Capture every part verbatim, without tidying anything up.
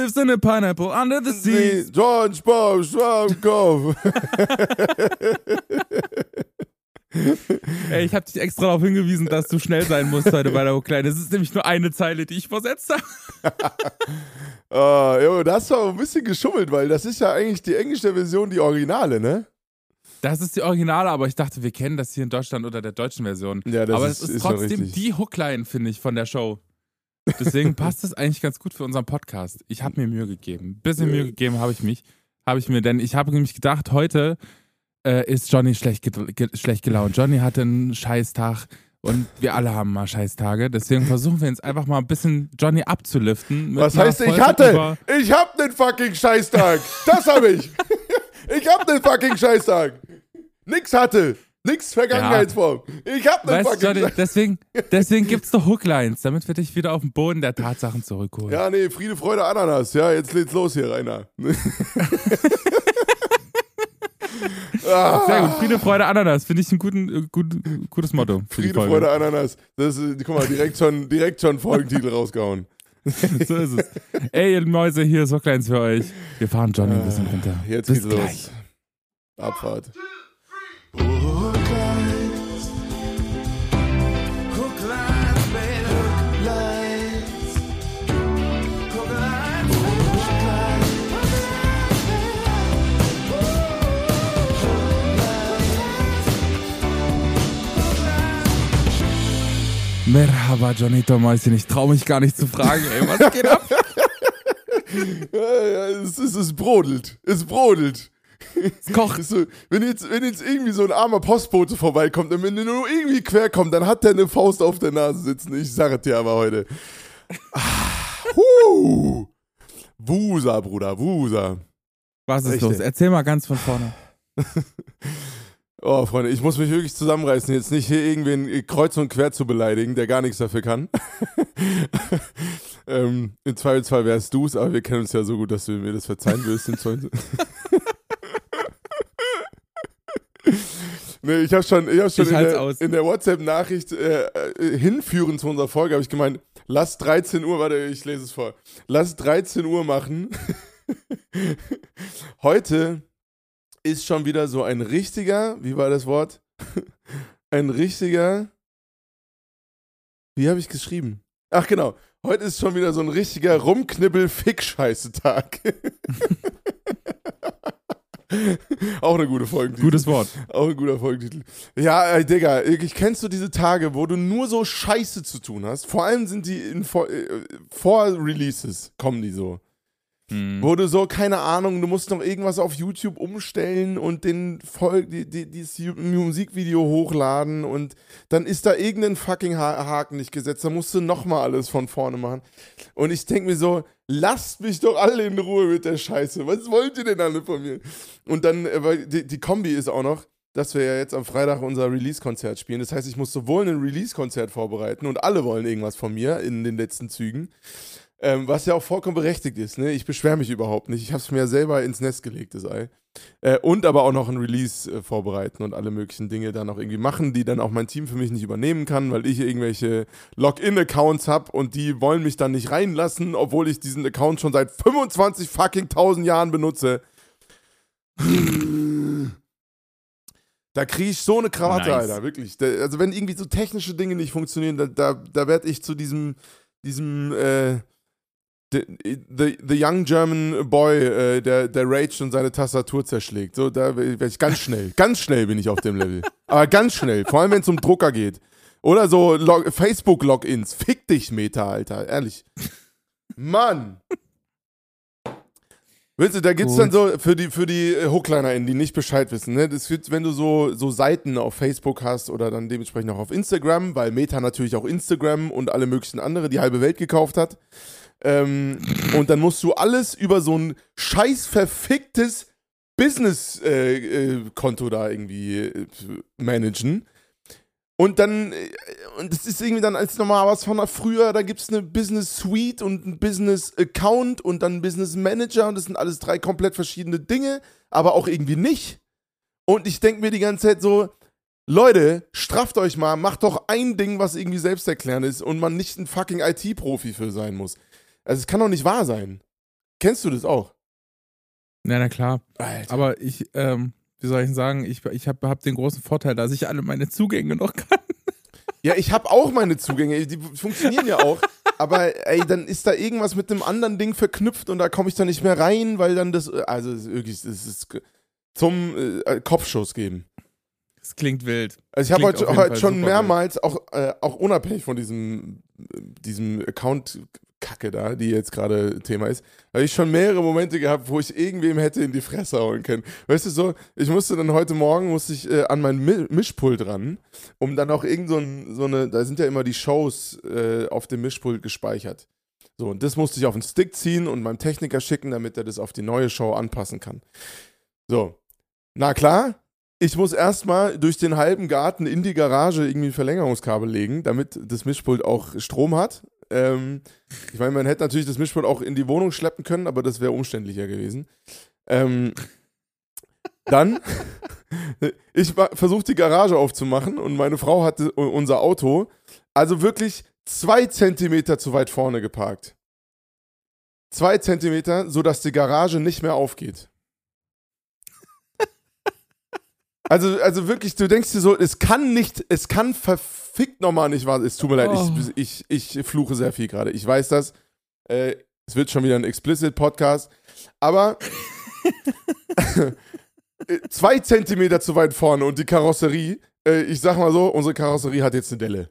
lives in a pineapple under the sea. George Bob Schwammkopf. Ey, ich hab dich extra darauf hingewiesen, dass du schnell sein musst heute bei der Hookline. Das ist nämlich nur eine Zeile, die ich versetzt habe. Oh, jo, das war ein bisschen geschummelt, weil das ist ja eigentlich die englische Version, die Originale, ne? Das ist die Originale, aber ich dachte, wir kennen das hier in Deutschland unter der deutschen Version. Ja, das aber ist, es ist, ist trotzdem die Hookline, finde ich, von der Show. Deswegen passt es eigentlich ganz gut für unseren Podcast. Ich habe mir Mühe gegeben. Ein bisschen Mühe gegeben habe ich mich. Habe ich mir, denn ich habe nämlich gedacht, heute äh, ist Johnny schlecht, ge- schlecht gelaunt. Johnny hatte einen Scheißtag und wir alle haben mal Scheißtage. Deswegen versuchen wir jetzt einfach mal ein bisschen Johnny abzuliften. Was heißt, ich hatte? Ich hab einen fucking Scheißtag. Das habe ich. Ich hab einen fucking Scheißtag. Nix hatte. Nix Vergangenheitsform. Ja. Ich hab einen weißt, fucking Johnny, Scheißtag. Deswegen, deswegen gibt's doch Hooklines, damit wir dich wieder auf den Boden der Tatsachen zurückholen. Ja, nee, Friede, Freude, Ananas. Ja, jetzt geht's los hier, Rainer. Ah. Sehr gut, Friede, Freude, Ananas. Finde ich ein guten, gut, gutes Motto. Für Friede, Freude, Ananas. Das ist, guck mal, direkt schon, direkt schon Folgentitel rausgehauen. So ist es. Ey, ihr Mäuse, hier ist Hooklines für euch. Wir fahren Johnny ein bisschen runter. Jetzt Bis geht's gleich. los. Abfahrt. Merhaba, Johnny Mäuschen. Ich trau mich gar nicht zu fragen, ey. Was geht ab? Ja, ja, es, es, es brodelt. Es brodelt. Es kocht. So, wenn, jetzt, wenn jetzt irgendwie so ein armer Postbote vorbeikommt und wenn der nur irgendwie quer kommt, dann hat der eine Faust auf der Nase sitzen. Ich sage es dir aber heute. Ah, huh. Wusa, Bruder, Wusa. Was ist Echt, los? ey? Erzähl mal ganz von vorne. Oh, Freunde, ich muss mich wirklich zusammenreißen, jetzt nicht hier irgendwen kreuz und quer zu beleidigen, der gar nichts dafür kann. ähm, Im Zweifelsfall wärst du's, aber wir kennen uns ja so gut, dass du mir das verzeihen wirst. Im nee, ich habe schon, ich hab schon Ich in, halt's der, aus. in der WhatsApp-Nachricht äh, äh, hinführend zu unserer Folge, habe ich gemeint, lass dreizehn Uhr, warte, ich lese es vor, lass dreizehn Uhr machen. Heute ist schon wieder so ein richtiger, wie war das Wort? Ein richtiger, wie habe ich geschrieben? Ach genau, heute ist schon wieder so ein richtiger Rumknibbel-Fick-Scheiße-Tag. Auch eine gute Folgentitel. Gutes Wort. Auch ein guter Folgentitel. Ja, ey, Digga, ich kennst du diese Tage, wo du nur so Scheiße zu tun hast? Vor allem sind die in vor, äh, vor Releases, kommen die so. Hm. Wo du so, keine Ahnung, du musst noch irgendwas auf YouTube umstellen und den Vol- die, die, dieses Musikvideo hochladen und dann ist da irgendein fucking ha- Haken nicht gesetzt, dann musst du nochmal alles von vorne machen. Und ich denke mir so, lasst mich doch alle in Ruhe mit der Scheiße, was wollt ihr denn alle von mir? Und dann, äh, weil die, die Kombi ist auch noch, dass wir ja jetzt am Freitag unser Release-Konzert spielen. Das heißt, ich muss sowohl ein Release-Konzert vorbereiten und alle wollen irgendwas von mir in den letzten Zügen. Ähm, was ja auch vollkommen berechtigt ist, ne? Ich beschwere mich überhaupt nicht. Ich habe es mir ja selber ins Nest gelegt, das Ei. Äh, und aber auch noch ein Release äh, vorbereiten und alle möglichen Dinge dann auch irgendwie machen, die dann auch mein Team für mich nicht übernehmen kann, weil ich irgendwelche Login-Accounts habe und die wollen mich dann nicht reinlassen, obwohl ich diesen Account schon seit fünfundzwanzig fucking tausend Jahren benutze. Da kriege ich so eine Krawatte, Nice. Alter, wirklich. Da, also wenn irgendwie so technische Dinge nicht funktionieren, da, da, da werde ich zu diesem, diesem, äh, The, the, the young German boy, äh, der, der raged und seine Tastatur zerschlägt. So, da werde ich ganz schnell, ganz schnell bin ich auf dem Level. Aber ganz schnell, vor allem wenn es um Drucker geht. Oder so Log- Facebook-Logins. Fick dich, Meta, Alter, ehrlich. Mann. Willst du, da gibt's Gut. dann so, für die, für die HooklinerInnen, die nicht Bescheid wissen, ne, das wird, wenn du so, so Seiten auf Facebook hast oder dann dementsprechend auch auf Instagram, weil Meta natürlich auch Instagram und alle möglichen andere die halbe Welt gekauft hat. Ähm, und dann musst du alles über so ein scheiß verficktes Business-Konto äh, äh, da irgendwie äh, managen. Und dann, äh, und das ist irgendwie dann als normal was von früher, da gibt es eine Business Suite und ein Business Account und dann ein Business Manager und das sind alles drei komplett verschiedene Dinge, aber auch irgendwie nicht. Und ich denke mir die ganze Zeit so, Leute, strafft euch mal, macht doch ein Ding, was irgendwie selbsterklärend ist und man nicht ein fucking I T-Profi für sein muss. Also es kann doch nicht wahr sein. Kennst du das auch? Na, na klar. Alter. Aber ich, ähm, wie soll ich denn sagen, ich, ich habe hab den großen Vorteil, dass ich alle meine Zugänge noch kann. Ja, ich habe auch meine Zugänge, die funktionieren ja auch. Aber ey, dann ist da irgendwas mit einem anderen Ding verknüpft und da komme ich dann nicht mehr rein, weil dann das, also das ist wirklich, das ist zum äh, Kopfschuss geben. Das klingt wild. Also ich habe heute, heute schon super mehrmals, auch, äh, auch unabhängig von diesem, diesem Account-Kacke da, die jetzt gerade Thema ist, habe ich schon mehrere Momente gehabt, wo ich irgendwem hätte in die Fresse hauen können. Weißt du so, ich musste dann heute Morgen, musste ich äh, an mein Mi- Mischpult ran, um dann auch irgend so, ein, so eine, da sind ja immer die Shows äh, auf dem Mischpult gespeichert. So, und das musste ich auf den Stick ziehen und meinem Techniker schicken, damit er das auf die neue Show anpassen kann. So, na klar, ich muss erstmal durch den halben Garten in die Garage irgendwie ein Verlängerungskabel legen, damit das Mischpult auch Strom hat. Ähm, ich meine, man hätte natürlich das Mischpult auch in die Wohnung schleppen können, aber das wäre umständlicher gewesen. Ähm, dann, ich versuche die Garage aufzumachen und meine Frau hatte unser Auto also wirklich zwei Zentimeter zu weit vorne geparkt. Zwei Zentimeter, sodass die Garage nicht mehr aufgeht. Also, also wirklich, du denkst dir so, es kann nicht, es kann verfickt nochmal nicht wahr. Es tut mir leid, Oh. ich, ich, ich fluche sehr viel gerade. Ich weiß das. Äh, es wird schon wieder ein Explicit-Podcast. Aber zwei Zentimeter zu weit vorne und die Karosserie, äh, ich sag mal so, unsere Karosserie hat jetzt eine Delle.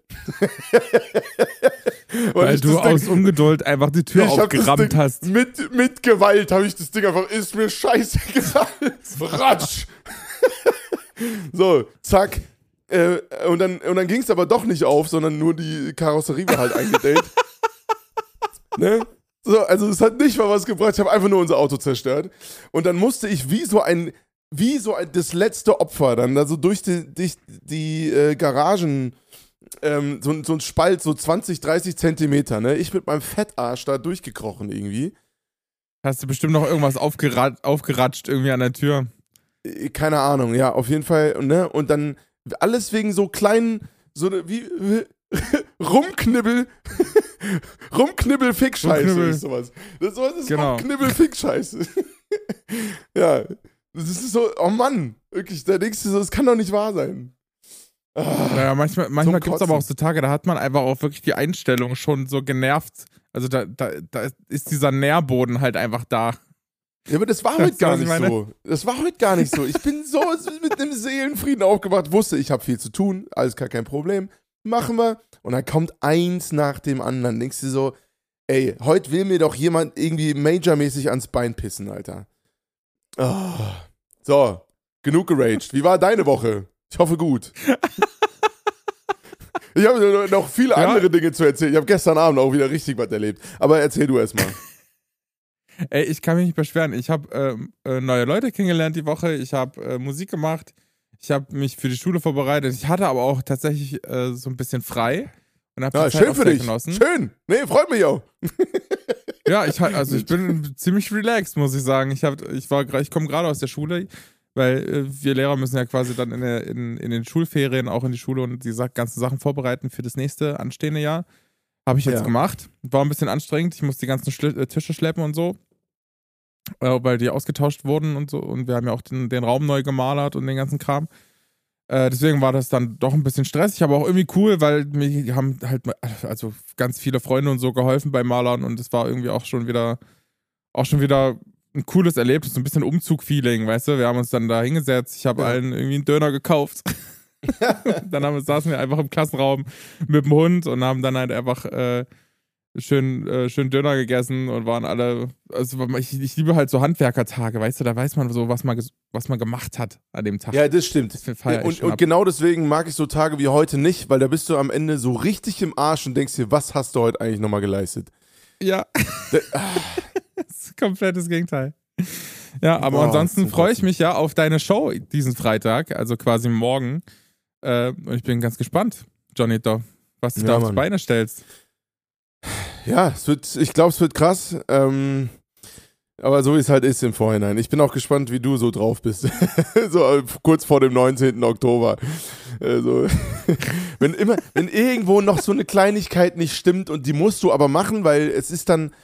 Weil du aus Ding, Ungeduld einfach die Tür ich hab das aufgerammt Ding, hast. Mit, mit Gewalt habe ich das Ding einfach, ist mir scheißegal. Ratsch. So, zack. Äh, und dann, und dann ging es aber doch nicht auf, sondern nur die Karosserie war halt eingedellt. Ne? So, also es hat nicht mal was gebracht, ich habe einfach nur unser Auto zerstört. Und dann musste ich wie so ein, wie so ein, das letzte Opfer dann, also durch die, durch die äh, Garagen, ähm, so, so ein Spalt, so zwanzig, dreißig Zentimeter, ne? Ich mit meinem Fettarsch da durchgekrochen irgendwie. Hast du bestimmt noch irgendwas aufgerat, aufgeratscht irgendwie an der Tür? Keine Ahnung, ja, auf jeden Fall, ne? Und dann alles wegen so kleinen, so eine, wie, Rumknibbel, Rumknibbel-Fick-Scheiße Rumknibbel. ist sowas. Das, sowas ist Genau. Rumknibbel-Fick-Scheiße. Ja, das ist so, oh Mann, wirklich, da denkst du so, das kann doch nicht wahr sein. Ah, Naja, manchmal, manchmal gibt es Kotzen. aber auch so Tage, da hat man einfach auch wirklich die Einstellung schon so genervt. Also da, da, da ist dieser Nährboden halt einfach da. ja, aber das war Weißt heute du, gar was ich nicht meine? so. Das war heute gar nicht so. Ich bin so mit einem Seelenfrieden aufgewacht, wusste, ich habe viel zu tun, alles gar kein Problem. Machen wir. Und dann kommt eins nach dem anderen. Denkst du so, ey, heute will mir doch jemand irgendwie majormäßig ans Bein pissen, Alter. Oh. So, genug geraged. Wie war deine Woche? Ich hoffe gut. Ich habe noch viele Ja. andere Dinge zu erzählen. Ich habe gestern Abend auch wieder richtig was erlebt. Aber erzähl du erst mal. Ey, ich kann mich nicht beschweren. Ich habe ähm, äh, neue Leute kennengelernt die Woche. Ich habe äh, Musik gemacht. Ich habe mich für die Schule vorbereitet. Ich hatte aber auch tatsächlich äh, so ein bisschen frei. Und habe Ja, die Zeit schön auch für sehr dich. genossen. Schön. Nee, freut mich auch. Ja, ich halt, also ich bin ziemlich relaxed, muss ich sagen. Ich hab, ich war, gra- ich komme gerade aus der Schule, weil äh, wir Lehrer müssen ja quasi dann in, der, in, in den Schulferien auch in die Schule und die sa- ganzen Sachen vorbereiten für das nächste anstehende Jahr. Habe ich jetzt Ja. gemacht. War ein bisschen anstrengend. Ich musste die ganzen Schli- äh, Tische schleppen und so, äh, weil die ausgetauscht wurden und so. Und wir haben ja auch den, den Raum neu gemalert und den ganzen Kram. Äh, deswegen war das dann doch ein bisschen stressig, aber auch irgendwie cool, weil mir haben halt mal- also ganz viele Freunde und so geholfen beim Malern und es war irgendwie auch schon wieder auch schon wieder ein cooles Erlebnis, so ein bisschen Umzug-Feeling, weißt du? Wir haben uns dann da hingesetzt, ich habe Ja. allen irgendwie einen Döner gekauft. Dann haben, wir- saßen wir einfach im Klassenraum mit dem Hund und haben dann halt einfach äh, schön, äh, schön Döner gegessen und waren alle, also ich, ich liebe halt so Handwerkertage, weißt du, da weiß man so, was man, ges- was man gemacht hat an dem Tag. Ja, das stimmt. Das feier ich Und, schon und ab. genau deswegen mag ich so Tage wie heute nicht, weil da bist du am Ende so richtig im Arsch und denkst dir, was hast du heute eigentlich nochmal geleistet? Ja. Das ist komplett das Gegenteil. Ja, aber Oh, ansonsten zum freue ich Kotzen. mich ja auf deine Show diesen Freitag, also quasi morgen. Äh, und ich bin ganz gespannt, Johnny, da, was du Ja, da aufs Mann. Beine stellst. Ja, es wird, ich glaube, es wird krass. Ähm, aber so wie es halt ist im Vorhinein. Ich bin auch gespannt, wie du so drauf bist. So äh, kurz vor dem neunzehnten Oktober. Also, wenn immer, wenn irgendwo noch so eine Kleinigkeit nicht stimmt und die musst du aber machen, weil es ist dann,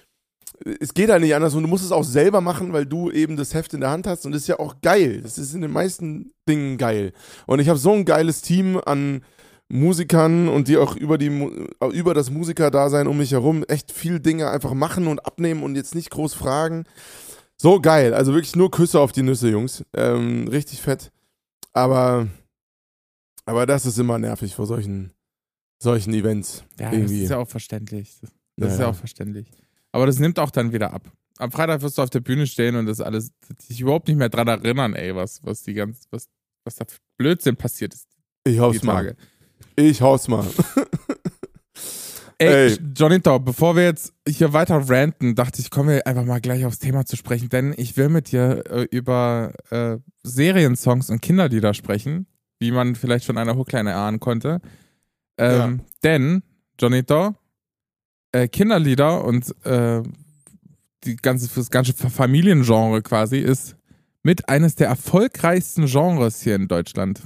es geht halt nicht anders und du musst es auch selber machen, weil du eben das Heft in der Hand hast und das ist ja auch geil. Das ist in den meisten Dingen geil. Und ich habe so ein geiles Team an Musikern und die auch über, die, über das Musikerdasein um mich herum echt viel Dinge einfach machen und abnehmen und jetzt nicht groß fragen. So geil. Also wirklich nur Küsse auf die Nüsse, Jungs. Ähm, richtig fett. Aber, aber das ist immer nervig vor solchen, solchen Events. Ja, irgendwie. das ist ja auch verständlich. Das Ja, ist ja ja. auch verständlich. Aber das nimmt auch dann wieder ab. Am Freitag wirst du auf der Bühne stehen und das alles, dich überhaupt nicht mehr dran erinnern, ey, was, was die ganz, was, was da für Blödsinn passiert ist. Ich hau's Die Tage. mal. Ich hau's mal. Ey, Ey. Johnito, bevor wir jetzt hier weiter ranten, dachte ich, kommen wir einfach mal gleich aufs Thema zu sprechen, denn ich will mit dir äh, über äh, Seriensongs und Kinderlieder sprechen, wie man vielleicht von einer Hookline erahnen konnte. Ähm, Ja. Denn, Johnito, äh, Kinderlieder und äh, die ganze, das ganze Familiengenre quasi ist mit eines der erfolgreichsten Genres hier in Deutschland.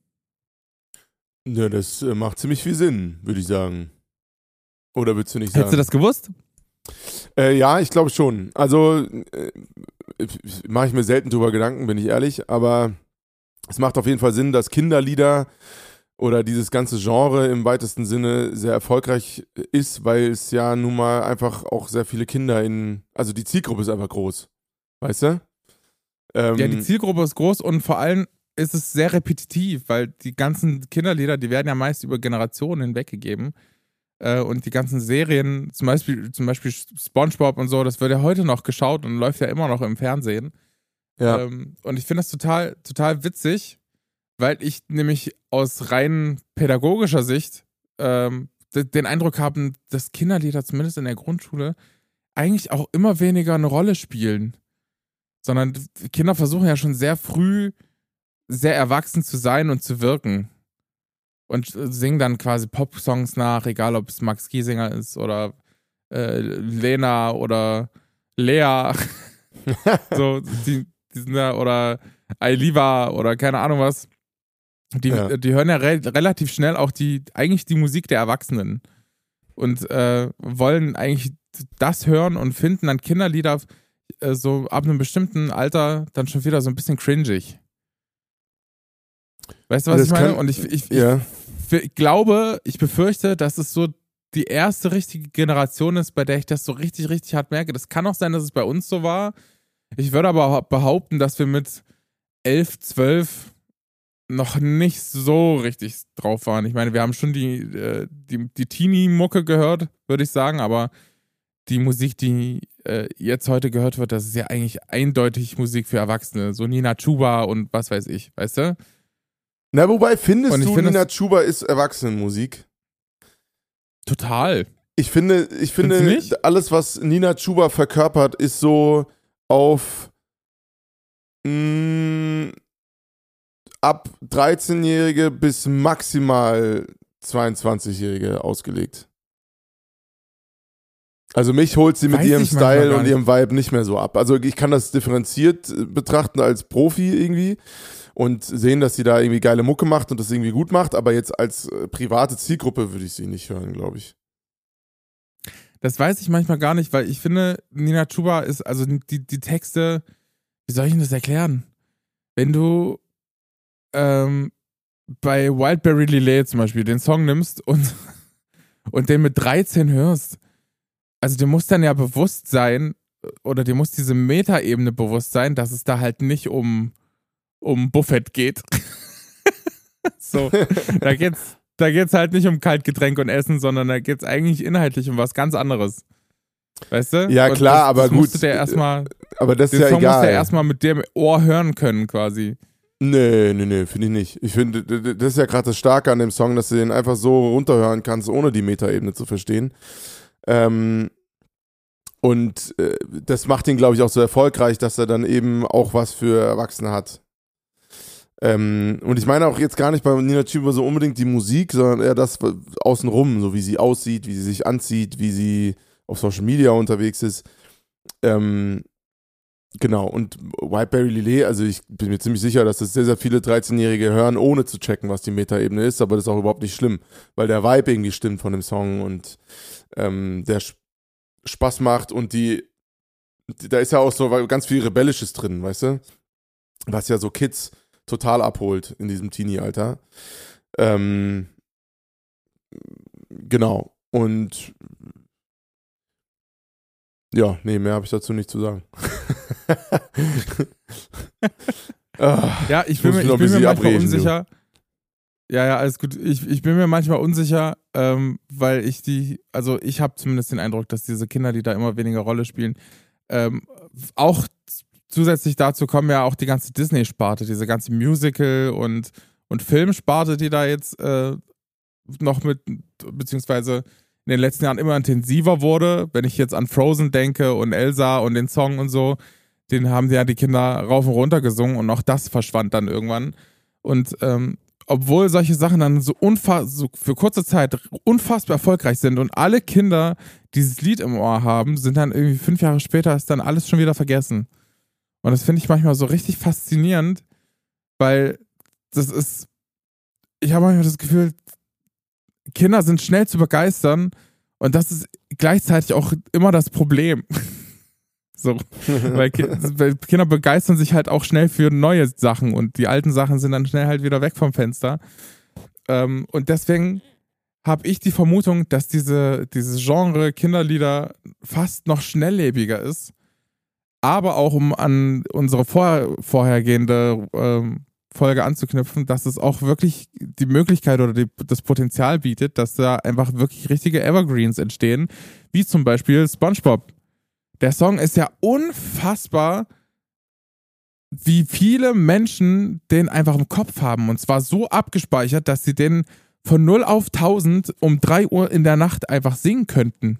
Ja, das äh, macht ziemlich viel Sinn, würde ich sagen. Oder würdest du nicht sagen? Hättest du das gewusst? Äh, ja, ich glaube schon. Also äh, mache ich mir selten drüber Gedanken, bin ich ehrlich, aber es macht auf jeden Fall Sinn, dass Kinderlieder oder dieses ganze Genre im weitesten Sinne sehr erfolgreich ist, weil es ja nun mal einfach auch sehr viele Kinder in, also die Zielgruppe ist einfach groß, weißt du? Ähm, Ja, die Zielgruppe ist groß und vor allem ist es sehr repetitiv, weil die ganzen Kinderlieder, die werden ja meist über Generationen hinweggegeben. Äh, und die ganzen Serien, zum Beispiel, zum Beispiel SpongeBob und so, das wird ja heute noch geschaut und läuft ja immer noch im Fernsehen. ja. Ähm, und ich finde das total, total witzig, weil ich nämlich aus rein pädagogischer Sicht ähm, d- den Eindruck habe, dass Kinderlieder zumindest in der Grundschule eigentlich auch immer weniger eine Rolle spielen. Sondern die Kinder versuchen ja schon sehr früh sehr erwachsen zu sein und zu wirken. Und singen dann quasi Pop-Songs nach, egal ob es Max Giesinger ist oder äh, Lena oder Lea. so, die, die sind da, oder Ailiva oder keine Ahnung was. Die, Ja. die hören ja re relativ schnell auch die, eigentlich die Musik der Erwachsenen. Und äh, wollen eigentlich das hören und finden dann Kinderlieder äh, so ab einem bestimmten Alter dann schon wieder so ein bisschen cringig. Weißt du, was Das ich meine? kann- Und ich, ich, ich ja. f- glaube, ich befürchte, dass es so die erste richtige Generation ist, bei der ich das so richtig, richtig hart merke. Das kann auch sein, dass es bei uns so war. Ich würde aber behaupten, dass wir mit elf, zwölf noch nicht so richtig drauf waren. Ich meine, wir haben schon die, äh, die, die Teenie-Mucke gehört, würde ich sagen, aber die Musik, die äh, jetzt heute gehört wird, das ist ja eigentlich eindeutig Musik für Erwachsene. So Nina Chuba und was weiß ich, weißt du? Na, wobei findest Und ich du, find Nina das- Chuba ist Erwachsenenmusik? Total. Ich finde, ich finde, Findest du nicht? alles, was Nina Chuba verkörpert, ist so auf mh, ab dreizehnjährige bis maximal zweiundzwanzigjährige ausgelegt. Also mich holt sie mit Weiß ihrem ich manchmal Style gar und nicht. ihrem Vibe nicht mehr so ab. Also ich kann das differenziert äh, betrachten als Profi irgendwie und sehen, dass sie da irgendwie geile Mucke macht und das irgendwie gut macht, aber jetzt als äh, private Zielgruppe würde ich sie nicht hören, glaube ich. Das weiß ich manchmal gar nicht, weil ich finde, Nina Chuba ist, also die, die Texte, wie soll ich denn das erklären? Wenn du ähm, bei Wildberry Lillet zum Beispiel den Song nimmst und, und den mit dreizehn hörst, also dir muss dann ja bewusst sein, oder dir muss diese Metaebene bewusst sein, dass es da halt nicht um, um Buffett geht. so, da geht's, da geht's halt nicht um Kaltgetränk und Essen, sondern da geht's eigentlich inhaltlich um was ganz anderes. Weißt du? Ja, Und klar, das, aber das gut. Musst du der erstmal, Aber das ist den ja Song musst du egal. ja erstmal mit dem Ohr hören können, quasi. Nee, nee, nee, finde ich nicht. Ich finde, d- d- das ist ja gerade das Starke an dem Song, dass du den einfach so runterhören kannst, ohne die Metaebene zu verstehen. Ähm, und äh, das macht ihn, glaube ich, auch so erfolgreich, dass er dann eben auch was für Erwachsene hat. Ähm, und ich meine auch jetzt gar nicht bei Nina Chuba so unbedingt die Musik, sondern eher das außenrum, so wie sie aussieht, wie sie sich anzieht, wie sie auf Social Media unterwegs ist. Ähm, Genau, und Wildberry Lillet, also ich bin mir ziemlich sicher, dass das sehr, sehr viele dreizehnjährige hören, ohne zu checken, was die Metaebene ist, aber das ist auch überhaupt nicht schlimm, weil der Vibe irgendwie stimmt von dem Song und ähm, der Sch- Spaß macht und die da ist ja auch so ganz viel Rebellisches drin, weißt du? Was ja so Kids total abholt in diesem Teenie-Alter. Ähm, genau. Und ja, nee, mehr habe ich dazu nicht zu sagen. Ja, ich bin, muss mir, mich noch ich bin ein mir bisschen manchmal abreden, unsicher. Ja, ja, alles gut. Ich, ich bin mir manchmal unsicher, ähm, weil ich die, also ich habe zumindest den Eindruck, dass diese Kinder, die da immer weniger Rolle spielen, ähm, auch zusätzlich dazu kommen ja auch die ganze Disney-Sparte, diese ganze Musical- und, und Filmsparte, die da jetzt äh, noch mit, beziehungsweise in den letzten Jahren immer intensiver wurde. Wenn ich jetzt an Frozen denke und Elsa und den Song und so, den haben ja die Kinder rauf und runter gesungen und auch das verschwand dann irgendwann. Und ähm, obwohl solche Sachen dann so, unfass, so für kurze Zeit unfassbar erfolgreich sind und alle Kinder dieses Lied im Ohr haben, sind dann irgendwie fünf Jahre später ist dann alles schon wieder vergessen. Und das finde ich manchmal so richtig faszinierend, weil das ist, ich habe manchmal das Gefühl, Kinder sind schnell zu begeistern und das ist gleichzeitig auch immer das Problem. So, weil, Ki- weil Kinder begeistern sich halt auch schnell für neue Sachen und die alten Sachen sind dann schnell halt wieder weg vom Fenster. Ähm, und deswegen habe ich die Vermutung, dass diese, dieses Genre Kinderlieder fast noch schnelllebiger ist. Aber auch um an unsere vor, vorhergehende ähm, Folge anzuknüpfen, dass es auch wirklich die Möglichkeit oder die, das Potenzial bietet, dass da einfach wirklich richtige Evergreens entstehen, wie zum Beispiel SpongeBob. Der Song ist ja unfassbar, wie viele Menschen den einfach im Kopf haben. Und zwar so abgespeichert, dass sie den von null auf tausend um drei Uhr in der Nacht einfach singen könnten.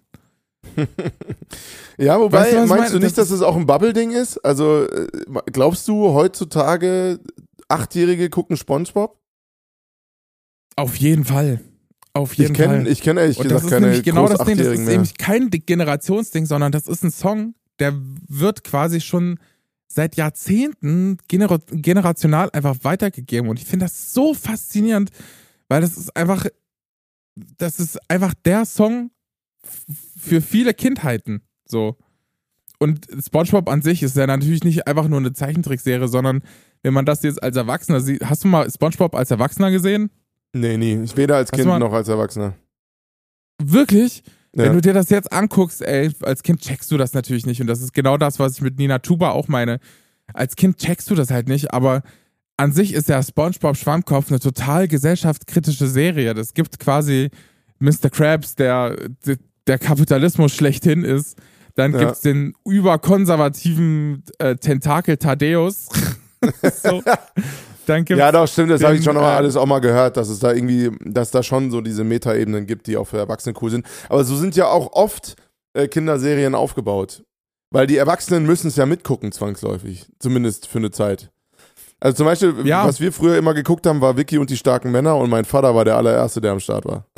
Ja, wobei, Weißt du, was ich meinst meine? du nicht, Das dass es auch ein Bubble-Ding ist? Also, äh, glaubst du, heutzutage Achtjährige gucken SpongeBob? Auf jeden Fall. Auf jeden Ich kenne Fall. ich kenn ehrlich Und das gesagt ist keine nämlich genau das Ding, das Groß-Achtjährigen ist mehr. nämlich kein Generationsding, sondern das ist ein Song, der wird quasi schon seit Jahrzehnten gener generational einfach weitergegeben. Und ich finde das so faszinierend, weil das ist einfach, das ist einfach der Song für viele Kindheiten. So. Und SpongeBob an sich ist ja natürlich nicht einfach nur eine Zeichentrickserie, sondern wenn man das jetzt als Erwachsener sieht, hast du mal SpongeBob als Erwachsener gesehen? Nee, nie. Ich weder als Hast Kind du mal- noch als Erwachsener. Wirklich? Ja. Wenn du dir das jetzt anguckst, ey, als Kind checkst du das natürlich nicht. Und das ist genau das, was ich mit Nina Chuba auch meine. Als Kind checkst du das halt nicht, aber an sich ist ja SpongeBob Schwammkopf eine total gesellschaftskritische Serie. Das gibt quasi Mister Krabs, der, der Kapitalismus schlechthin ist. Dann Ja. gibt's den überkonservativen äh, Tentakel Thaddeus. So. Dann gibt's Ja, doch, stimmt, das habe ich den, schon mal äh, alles auch mal gehört, dass es da irgendwie, dass da schon so diese Metaebenen gibt, die auch für Erwachsene cool sind. Aber so sind ja auch oft äh, Kinderserien aufgebaut. Weil die Erwachsenen müssen es ja mitgucken, zwangsläufig. Zumindest für eine Zeit. Also zum Beispiel, Ja. was wir früher immer geguckt haben, war Vicky und die starken Männer und mein Vater war der allererste, der am Start war.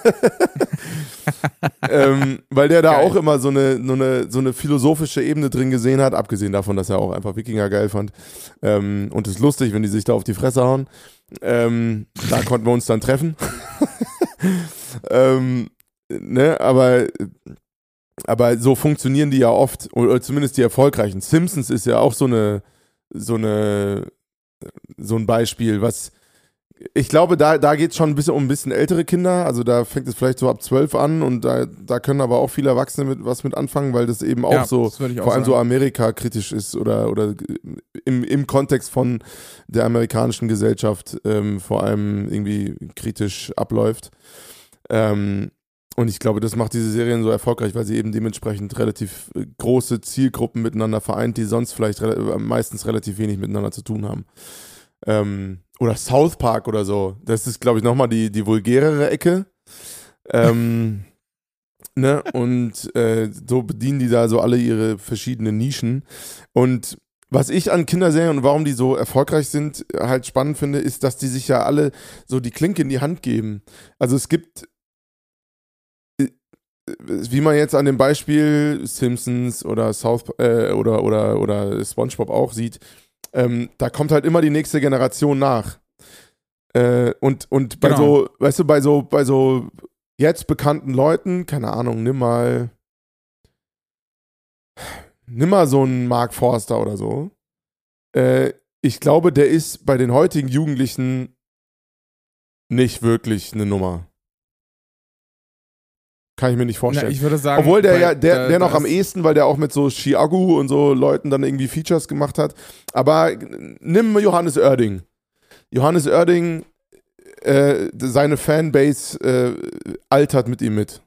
ähm, weil der da Geil. auch immer so eine, so, eine, so eine philosophische Ebene drin gesehen hat, abgesehen davon, dass er auch einfach Wikinger geil fand. Ähm, und es ist lustig, wenn die sich da auf die Fresse hauen. Ähm, da konnten wir uns dann treffen. ähm, ne, aber, aber so funktionieren die ja oft, oder zumindest die erfolgreichen. Simpsons ist ja auch so eine, so eine, so ein Beispiel, was ich glaube, da, da geht es schon ein bisschen um ein bisschen ältere Kinder, also da fängt es vielleicht so ab zwölf an und da, da können aber auch viele Erwachsene mit was mit anfangen, weil das eben auch Ja, so, das würde ich auch vor allem so sagen. Amerika-kritisch ist oder, oder im, im Kontext von der amerikanischen Gesellschaft ähm, vor allem irgendwie kritisch abläuft. Ähm, und ich glaube, das macht diese Serien so erfolgreich, weil sie eben dementsprechend relativ äh, große Zielgruppen miteinander vereint, die sonst vielleicht re- meistens relativ wenig miteinander zu tun haben. Ähm, oder South Park oder so. Das ist, glaube ich, nochmal die, die vulgärere Ecke. Ähm, ne? Und äh, so bedienen die da so alle ihre verschiedenen Nischen. Und was ich an Kinderserien und warum die so erfolgreich sind, halt spannend finde, ist, dass die sich ja alle so die Klinke in die Hand geben. Also es gibt, äh, wie man jetzt an dem Beispiel Simpsons oder South äh, oder, oder, oder SpongeBob auch sieht, Ähm, da kommt halt immer die nächste Generation nach. Äh, und, und bei Genau. so, weißt du, bei so, bei so jetzt bekannten Leuten, keine Ahnung, nimm mal, nimm mal so einen Mark Forster oder so. Äh, ich glaube, der ist bei den heutigen Jugendlichen nicht wirklich eine Nummer. Kann ich mir nicht vorstellen. Na, ich würde sagen, Obwohl der bei, ja, der, da- der noch da am ist- ehesten, weil der auch mit so Chiagu und so Leuten dann irgendwie Features gemacht hat. Aber nimm Johannes Oerding. Johannes Oerding, äh, seine Fanbase äh, altert mit ihm mit.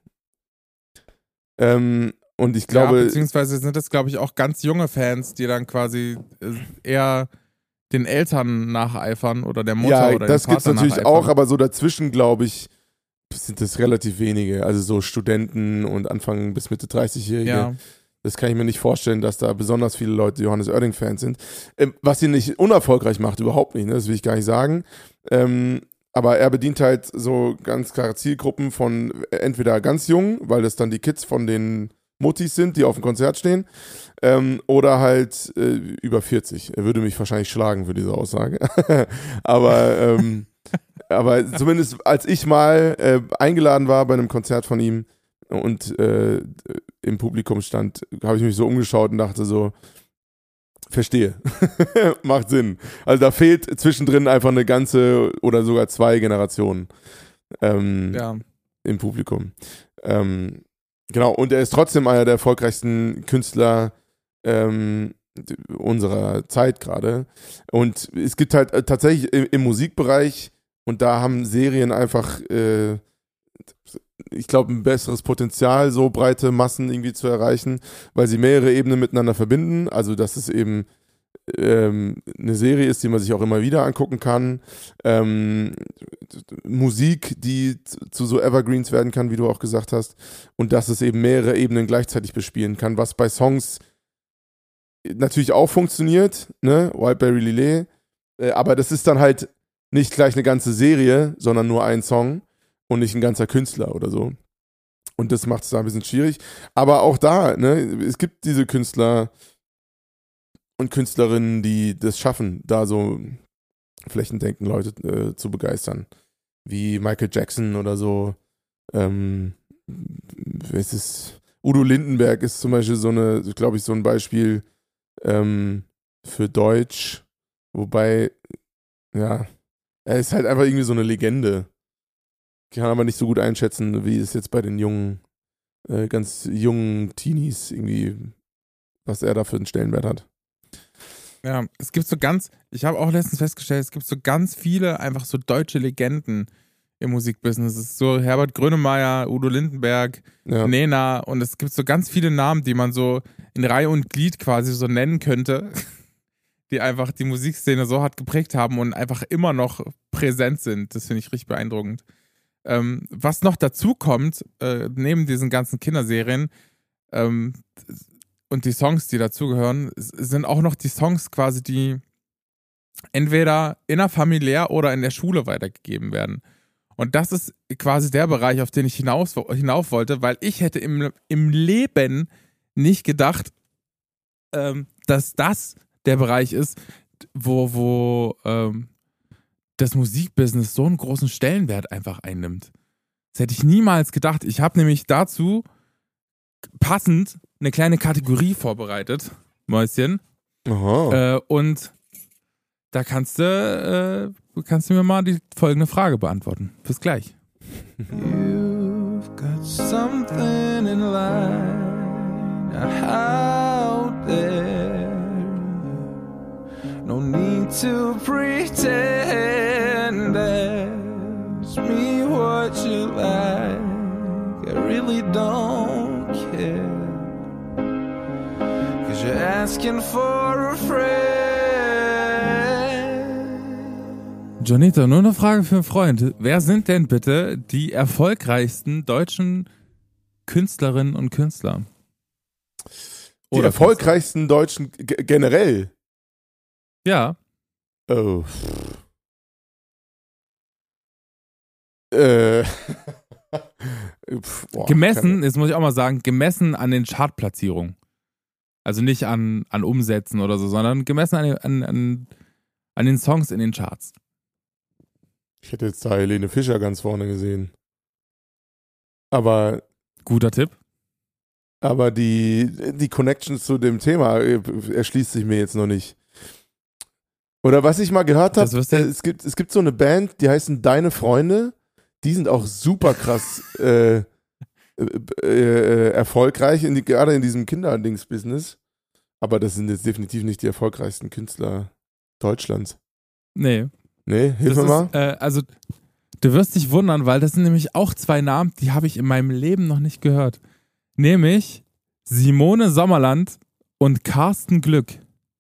Ähm, und ich glaube. Ja, beziehungsweise sind das, glaube ich, auch ganz junge Fans, die dann quasi äh, eher den Eltern nacheifern oder der Mutter Ja, oder das dem Vater gibt's natürlich nacheifern. auch, aber so dazwischen, glaube ich, sind das relativ wenige. Also so Studenten und Anfang bis Mitte dreißig-Jährige. Ja, Das kann ich mir nicht vorstellen, dass da besonders viele Leute Johannes Oerding-Fans sind. Ähm, was ihn nicht unerfolgreich macht, überhaupt nicht, ne? Das will ich gar nicht sagen. Ähm, aber er bedient halt so ganz klare Zielgruppen von entweder ganz jung, weil das dann die Kids von den Muttis sind, die auf dem Konzert stehen, ähm, oder halt äh, über vierzig. Er würde mich wahrscheinlich schlagen für diese Aussage. aber, ähm, aber zumindest als ich mal äh, eingeladen war bei einem Konzert von ihm und äh, im Publikum stand, habe ich mich so umgeschaut und dachte so, verstehe. Macht Sinn. Also da fehlt zwischendrin einfach eine ganze oder sogar zwei Generationen ähm, ja. im Publikum. Ähm, genau, und er ist trotzdem einer der erfolgreichsten Künstler ähm, unserer Zeit gerade. Und es gibt halt äh, tatsächlich im, im Musikbereich, und da haben Serien einfach äh, ich glaube, ein besseres Potenzial, so breite Massen irgendwie zu erreichen, weil sie mehrere Ebenen miteinander verbinden. Also, dass es eben ähm, eine Serie ist, die man sich auch immer wieder angucken kann. Ähm, Musik, die zu so Evergreens werden kann, wie du auch gesagt hast. Und dass es eben mehrere Ebenen gleichzeitig bespielen kann, was bei Songs natürlich auch funktioniert, ne? Wildberry Lillet. Äh, aber das ist dann halt nicht gleich eine ganze Serie, sondern nur ein Song. Und nicht ein ganzer Künstler oder so. Und das macht es da ein bisschen schwierig. Aber auch da, ne, es gibt diese Künstler und Künstlerinnen, die das schaffen, da so flächendeckend Leute äh, zu begeistern. Wie Michael Jackson oder so. Ähm, es ist, Udo Lindenberg ist zum Beispiel so eine, glaube ich, so ein Beispiel ähm, für Deutsch. Wobei, ja, er ist halt einfach irgendwie so eine Legende. Ich kann aber nicht so gut einschätzen, wie es jetzt bei den jungen, äh, ganz jungen Teenies irgendwie, was er da für einen Stellenwert hat. Ja, es gibt so ganz, ich habe auch letztens festgestellt, es gibt so ganz viele einfach so deutsche Legenden im Musikbusiness. Es ist so Herbert Grönemeyer, Udo Lindenberg, Ja. Nena, und es gibt so ganz viele Namen, die man so in Reihe und Glied quasi so nennen könnte, die einfach die Musikszene so hart geprägt haben und einfach immer noch präsent sind. Das finde ich richtig beeindruckend. Ähm, was noch dazu kommt, äh, neben diesen ganzen Kinderserien ähm, und die Songs, die dazugehören, sind auch noch die Songs quasi, die entweder innerfamiliär oder in der Schule weitergegeben werden. Und das ist quasi der Bereich, auf den ich hinaus, hinauf wollte, weil ich hätte im, im Leben nicht gedacht, ähm, dass das der Bereich ist, wo, wo ähm, das Musikbusiness so einen großen Stellenwert einfach einnimmt. Das hätte ich niemals gedacht. Ich habe nämlich dazu passend eine kleine Kategorie vorbereitet, Mäuschen. Aha. Äh, und da kannst du, äh, kannst du mir mal die folgende Frage beantworten. Bis gleich. You've got something in line out there. No need to pretend. Ask me what you like. I really don't care. 'Cause you're asking for a friend. Jonito, nur eine Frage für einen Freund. Wer sind denn bitte die erfolgreichsten deutschen Künstlerinnen und Künstler? Die Oder erfolgreichsten Deutschen g- generell. Ja. Oh. Äh. Pff, boah, Gemessen, jetzt muss ich auch mal sagen, gemessen an den Chartplatzierungen. Also nicht an, an Umsätzen oder so, sondern gemessen an, an, an, an den Songs in den Charts. Ich hätte jetzt da Helene Fischer ganz vorne gesehen. Aber Guter Tipp. Aber die, die Connection zu dem Thema erschließt sich mir jetzt noch nicht. Oder was ich mal gehört habe, äh, es gibt, es gibt so eine Band, die heißen Deine Freunde. Die sind auch super krass äh, äh, äh, erfolgreich, in die, gerade in diesem Kinderdings-Business. Aber das sind jetzt definitiv nicht die erfolgreichsten Künstler Deutschlands. Nee. Nee, hilf das mir mal. Ist, äh, also, du wirst dich wundern, weil das sind nämlich auch zwei Namen, die habe ich in meinem Leben noch nicht gehört. Nämlich Simone Sommerland und Carsten Glück.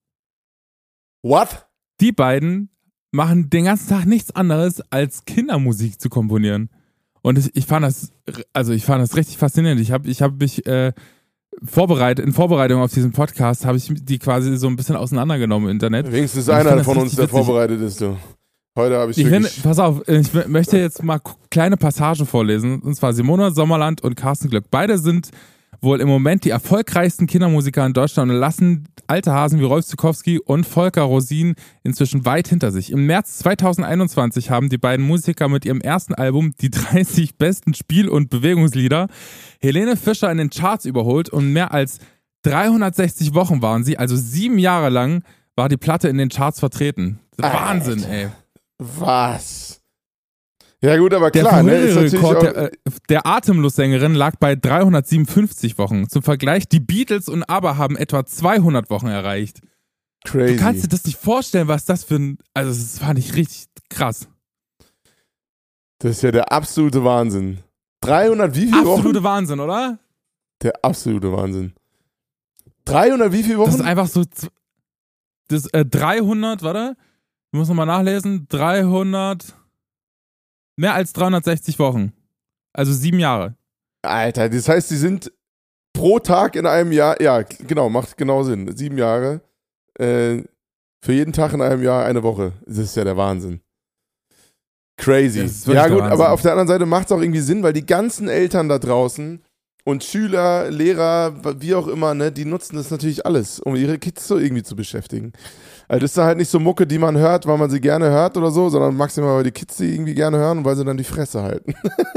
What? Die beiden machen den ganzen Tag nichts anderes, als Kindermusik zu komponieren. Und ich, ich fand das, also ich fand das richtig faszinierend. Ich habe ich hab mich äh, vorbereitet, in Vorbereitung auf diesen Podcast, habe ich die quasi so ein bisschen auseinandergenommen im Internet. Wenigstens einer von uns, der vorbereitet ist, du. Heute habe ich ich wirklich... Find, pass auf, ich möchte jetzt mal kleine Passage vorlesen. Und zwar Simone Sommerland und Carsten Glück. Beide sind wohl im Moment die erfolgreichsten Kindermusiker in Deutschland und lassen alte Hasen wie Rolf Zukowski und Volker Rosin inzwischen weit hinter sich. Im März zweitausendeinundzwanzig haben die beiden Musiker mit ihrem ersten Album die dreißig besten Spiel- und Bewegungslieder Helene Fischer in den Charts überholt und mehr als dreihundertsechzig Wochen waren sie, also sieben Jahre lang war die Platte in den Charts vertreten. Wahnsinn, ey. Was? Ja gut, aber der klar, ne, ist natürlich Rekord auch der, äh, der Atemlos-Sängerin lag bei dreihundertsiebenundfünfzig Wochen. Zum Vergleich, die Beatles und ABBA haben etwa zweihundert Wochen erreicht. Crazy. Du kannst dir das nicht vorstellen, was das für ein... Also das fand ich richtig krass. Das ist ja der absolute Wahnsinn. dreihundert wie viele Wochen? Absolute Wahnsinn, oder? Der absolute Wahnsinn. dreihundert wie viele Wochen? Das ist einfach so... Das äh, dreihundert, warte, ich muss nochmal nachlesen, dreihundert... Mehr als dreihundertsechzig Wochen. Also sieben Jahre. Alter, das heißt, sie sind pro Tag in einem Jahr, ja, genau, macht genau Sinn. Sieben Jahre. Äh, für jeden Tag in einem Jahr eine Woche. Das ist ja der Wahnsinn. Crazy. Ja, gut, aber auf der anderen Seite macht es auch irgendwie Sinn, weil die ganzen Eltern da draußen und Schüler, Lehrer, wie auch immer, ne, die nutzen das natürlich alles, um ihre Kids so irgendwie zu beschäftigen. Also das ist dann halt nicht so Mucke, die man hört, weil man sie gerne hört oder so, sondern maximal, weil die Kids sie irgendwie gerne hören und weil sie dann die Fresse halten.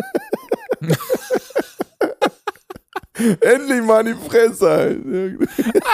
Endlich mal die Fresse halten.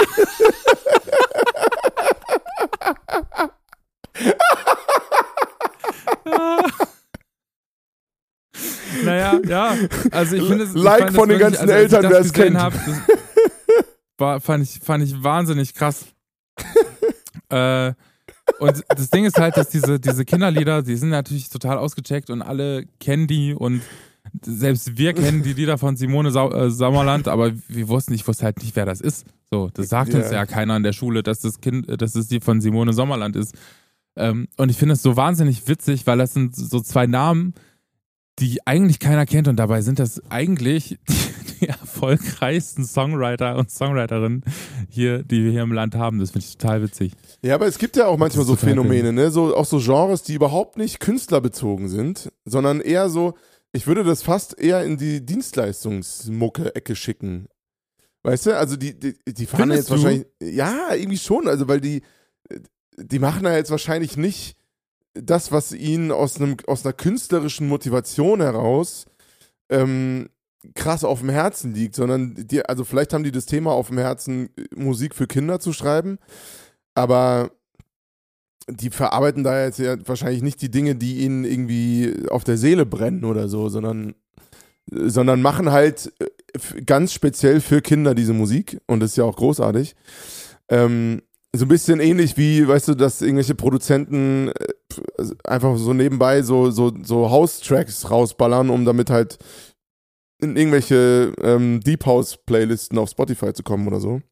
Naja, ja, also ich finde es... Like ich von den wirklich, ganzen also, Eltern, wer es kennt. Hab, das war, fand, ich, fand ich wahnsinnig krass. äh, und das Ding ist halt, dass diese, diese Kinderlieder, die sind natürlich total ausgecheckt und alle kennen die und selbst wir kennen die Lieder von Simone Sau äh, Sommerland, aber wir wussten, ich wusste halt nicht, wer das ist. So, das sagt uns yeah. ja keiner in der Schule, dass das Kind, dass es die von Simone Sommerland ist. Ähm, und ich finde es so wahnsinnig witzig, weil das sind so zwei Namen, die eigentlich keiner kennt und dabei sind das eigentlich die, die erfolgreichsten Songwriter und Songwriterinnen hier, die wir hier im Land haben. Das finde ich total witzig. Ja, aber es gibt ja auch manchmal so Phänomene, ne? So, auch so Genres, die überhaupt nicht künstlerbezogen sind, sondern eher so, ich würde das fast eher in die Dienstleistungsmucke-Ecke schicken. Weißt du, also die, die, die fahren ja jetzt du? wahrscheinlich, ja, irgendwie schon, also weil die, die machen ja jetzt wahrscheinlich nicht das, was ihnen aus, einem, aus einer künstlerischen Motivation heraus ähm, krass auf dem Herzen liegt, sondern die, also vielleicht haben die das Thema auf dem Herzen, Musik für Kinder zu schreiben, aber die verarbeiten da jetzt ja wahrscheinlich nicht die Dinge, die ihnen irgendwie auf der Seele brennen oder so, sondern, sondern machen halt ganz speziell für Kinder diese Musik und das ist ja auch großartig. Ähm, so ein bisschen ähnlich wie, weißt du, dass irgendwelche Produzenten einfach so nebenbei so, so, so House-Tracks rausballern, um damit halt in irgendwelche ähm, Deep House-Playlisten auf Spotify zu kommen oder so.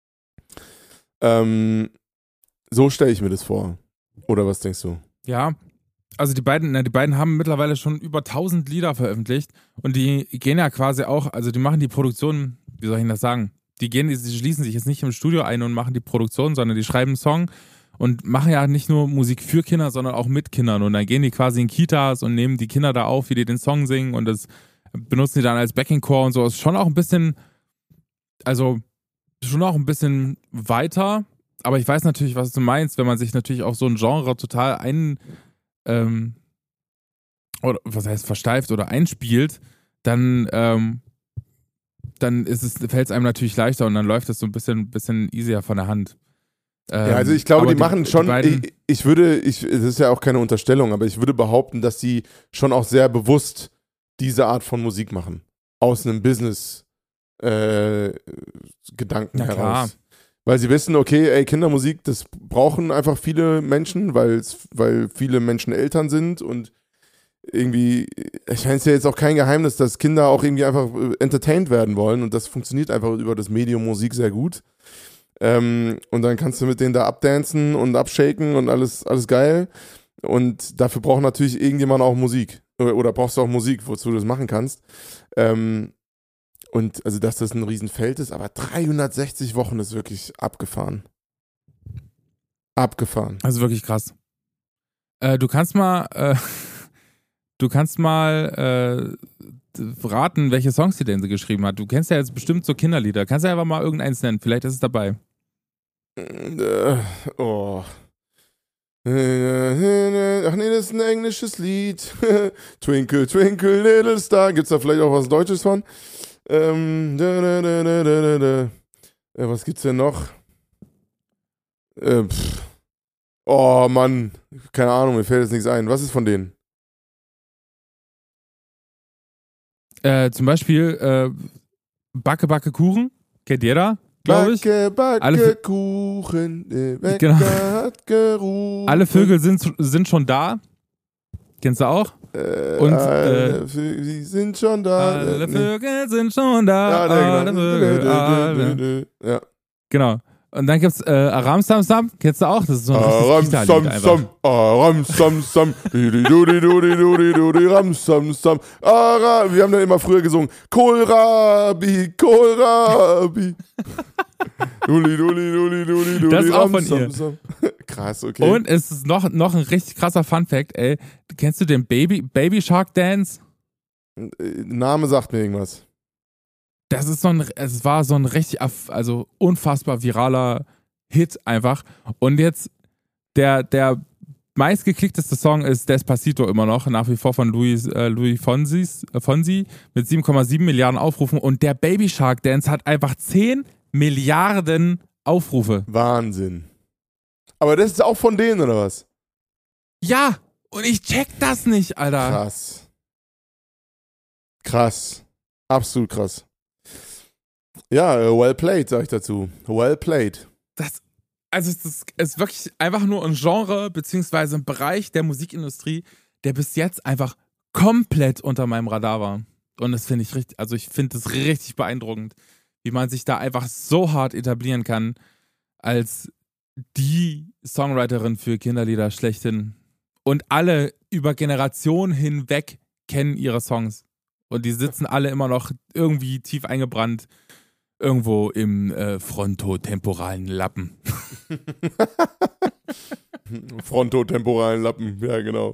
Ähm, so stelle ich mir das vor. Oder was denkst du? Ja, also die beiden, na, die beiden haben mittlerweile schon über tausend Lieder veröffentlicht und die gehen ja quasi auch, also die machen die Produktion, wie soll ich das sagen? Die gehen, die schließen sich jetzt nicht im Studio ein und machen die Produktion, sondern die schreiben einen Song und machen ja nicht nur Musik für Kinder, sondern auch mit Kindern. Und dann gehen die quasi in Kitas und nehmen die Kinder da auf, wie die den Song singen und das benutzen die dann als Backing-Core und so. Ist schon auch ein bisschen, also schon auch ein bisschen weiter, aber ich weiß natürlich, was du meinst, wenn man sich natürlich auf so ein Genre total ein, ähm, oder was heißt versteift oder einspielt, dann, ähm, dann ist es, fällt es einem natürlich leichter und dann läuft es so ein bisschen, bisschen easier von der Hand. Ähm, Ja, also ich glaube, die, die machen schon, die beiden, ich, ich würde, ich, es ist ja auch keine Unterstellung, aber ich würde behaupten, dass die schon auch sehr bewusst diese Art von Musik machen. Aus einem Business-Gedanken Na heraus. klar. Weil sie wissen, okay, ey, Kindermusik, das brauchen einfach viele Menschen, weil's, weil viele Menschen Eltern sind und irgendwie, ich meine, es ist ja jetzt auch kein Geheimnis, dass Kinder auch irgendwie einfach äh, entertained werden wollen und das funktioniert einfach über das Medium Musik sehr gut. Ähm, und dann kannst du mit denen da abdancen und abshaken und alles, alles geil. Und dafür braucht natürlich irgendjemand auch Musik. Oder, oder brauchst du auch Musik, wozu du das machen kannst. Ähm, und also, dass das ein Riesenfeld ist, aber dreihundertsechzig Wochen ist wirklich abgefahren. Abgefahren. Also wirklich krass. Äh, du kannst mal, äh, du kannst mal äh, raten, welche Songs die denn sie geschrieben hat. Du kennst ja jetzt bestimmt so Kinderlieder. Kannst du einfach mal irgendeins nennen? Vielleicht ist es dabei. Äh, oh. Ach nee, das ist ein englisches Lied. Twinkle, twinkle, little star. Gibt's da vielleicht auch was Deutsches von? Ähm, da, da, da, da, da, da. Äh, was gibt's denn noch? Äh, pff. Oh Mann, keine Ahnung, mir fällt jetzt nichts ein. Was ist von denen? Äh, zum Beispiel äh, Backe, Backe, Kuchen. Kennt jeder, glaube ich. Backe, Backe, Alle Vö- Kuchen, der Bäcker Genau. hat gerufen. Alle Vögel sind, sind schon da. Kennst du auch? Äh, Und, alle Vögel, die sind schon da. Alle Äh, nee. Vögel sind schon da. Ja, der, alle genau. Vögel, Dö, dö, dö, alle. dö, dö. Ja. Genau. Und dann gibt's äh, Aram Sam Sam. Kennst du auch? Das ist so ein Aram richtiges sam Kita-Lied einfach. sam, Aram sam sam, di di du di du di du di du di ram sam sam, Ara, wir haben dann immer früher gesungen, Kohlrabi, Kohlrabi. Duli duli duli duli duli Das ist auch ram von sam ihr. sam. Krass, okay. Und es ist noch, noch ein richtig krasser Funfact, ey. Kennst du den Baby, Baby Shark Dance? Äh, Name sagt mir irgendwas. Das ist so ein, es war so ein richtig, aff- also unfassbar viraler Hit einfach. Und jetzt der, der meistgeklickteste Song ist Despacito immer noch, nach wie vor von Louis, äh, Louis Fonsis, äh, Fonsi mit sieben Komma sieben Milliarden Aufrufen. Und der Baby Shark Dance hat einfach zehn Milliarden Aufrufe. Wahnsinn. Aber das ist auch von denen, oder was? Ja, und ich check das nicht, Alter. Krass. Krass. Absolut krass. Ja, äh, well played, sag ich dazu. Well played. Das, also es ist, es ist wirklich einfach nur ein Genre beziehungsweise ein Bereich der Musikindustrie, der bis jetzt einfach komplett unter meinem Radar war. Und das finde ich richtig, also ich finde es richtig beeindruckend, wie man sich da einfach so hart etablieren kann als die Songwriterin für Kinderlieder schlechthin. Und alle über Generationen hinweg kennen ihre Songs. Und die sitzen alle immer noch irgendwie tief eingebrannt irgendwo im äh, frontotemporalen Lappen. Frontotemporalen Lappen, ja genau.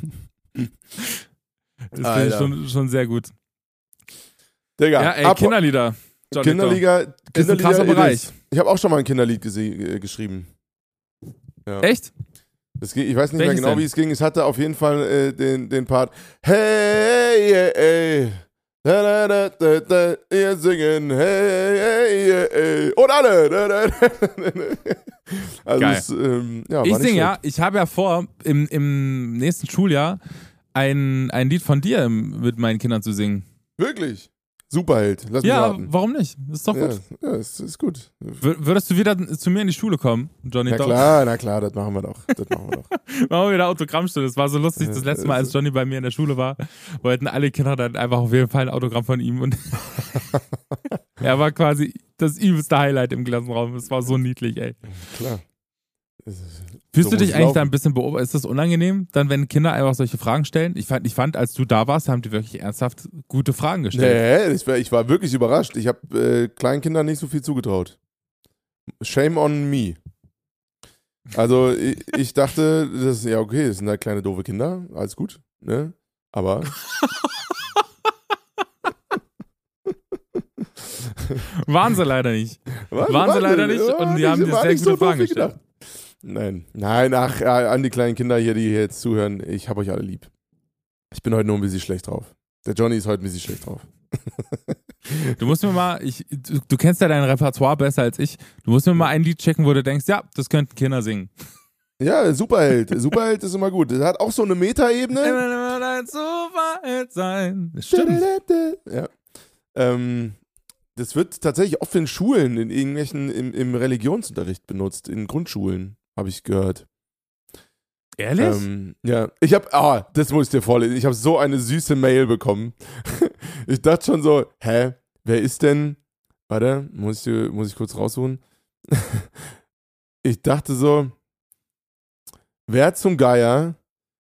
Das finde ich Alter. schon, schon sehr gut. Digga, Ja, ey, ab- Kinderlieder. Johnny Kinderliga, Ist ein Kinderliga krasser it is. Bereich. Ich habe auch schon mal ein Kinderlied gese- äh, geschrieben. Ja. Echt? Das ging, ich weiß nicht Welches mehr genau, denn? wie es ging. Es hatte auf jeden Fall äh, den, den Part Hey, hey, hey. Da, da, da, da, da, ihr singen, hey, hey, hey, hey. Und alle. Da, da, da. Also Geil. Es, ähm, ja, Ich war nicht singe ja, schlecht. ich habe ja vor, im, im nächsten Schuljahr ein, ein Lied von dir im- mit meinen Kindern zu singen. Wirklich? Superheld. Lass mich Ja, raten. warum nicht? Ist doch Ja, gut. ja, ist, ist gut. Wür- Würdest du wieder zu mir in die Schule kommen, Johnny? Na Doch. klar, na klar, das machen wir doch. Das machen wir doch. Machen wir wieder Autogrammstunde. Das war so lustig, das letzte Mal, als Johnny bei mir in der Schule war, wollten alle Kinder dann einfach auf jeden Fall ein Autogramm von ihm und er war quasi das übelste Highlight im Klassenraum. Es war so niedlich, ey. Klar. Fühlst So du dich muss es eigentlich laufen. da ein bisschen beobachtet? Ist das unangenehm, dann, wenn Kinder einfach solche Fragen stellen? Ich fand, ich fand, als du da warst, haben die wirklich ernsthaft gute Fragen gestellt. Nee, ich war, ich war wirklich überrascht. Ich habe äh, Kleinkindern nicht so viel zugetraut. Shame on me. Also ich, ich dachte, das ja okay, das sind halt kleine doofe Kinder, alles gut, ne? Aber Waren sie leider nicht. Waren sie leider nicht und die war haben dir war sehr nicht gute so doof Fragen wie gestellt. gedacht. Nein, nein, ach, ja, an die kleinen Kinder hier, die hier jetzt zuhören, ich habe euch alle lieb. Ich bin heute nur ein bisschen schlecht drauf. Der Johnny ist heute ein bisschen schlecht drauf. Du musst mir mal, ich, du, du kennst ja dein Repertoire besser als ich. Du musst mir mal ein Lied checken, wo du denkst, ja, das könnten Kinder singen. Ja, Superheld. Superheld ist immer gut. Das hat auch so eine Metaebene. Ein Superheld sein. Das stimmt. Ja. Ähm, das wird tatsächlich oft in Schulen, in irgendwelchen, im, im Religionsunterricht benutzt, in Grundschulen, habe ich gehört. Ehrlich? Ähm, ja, ich habe, ah, das muss ich dir vorlesen. Ich habe so eine süße Mail bekommen. Ich dachte schon so, hä, wer ist denn? Warte, muss ich, muss ich kurz raussuchen. Ich dachte so, wer zum Geier?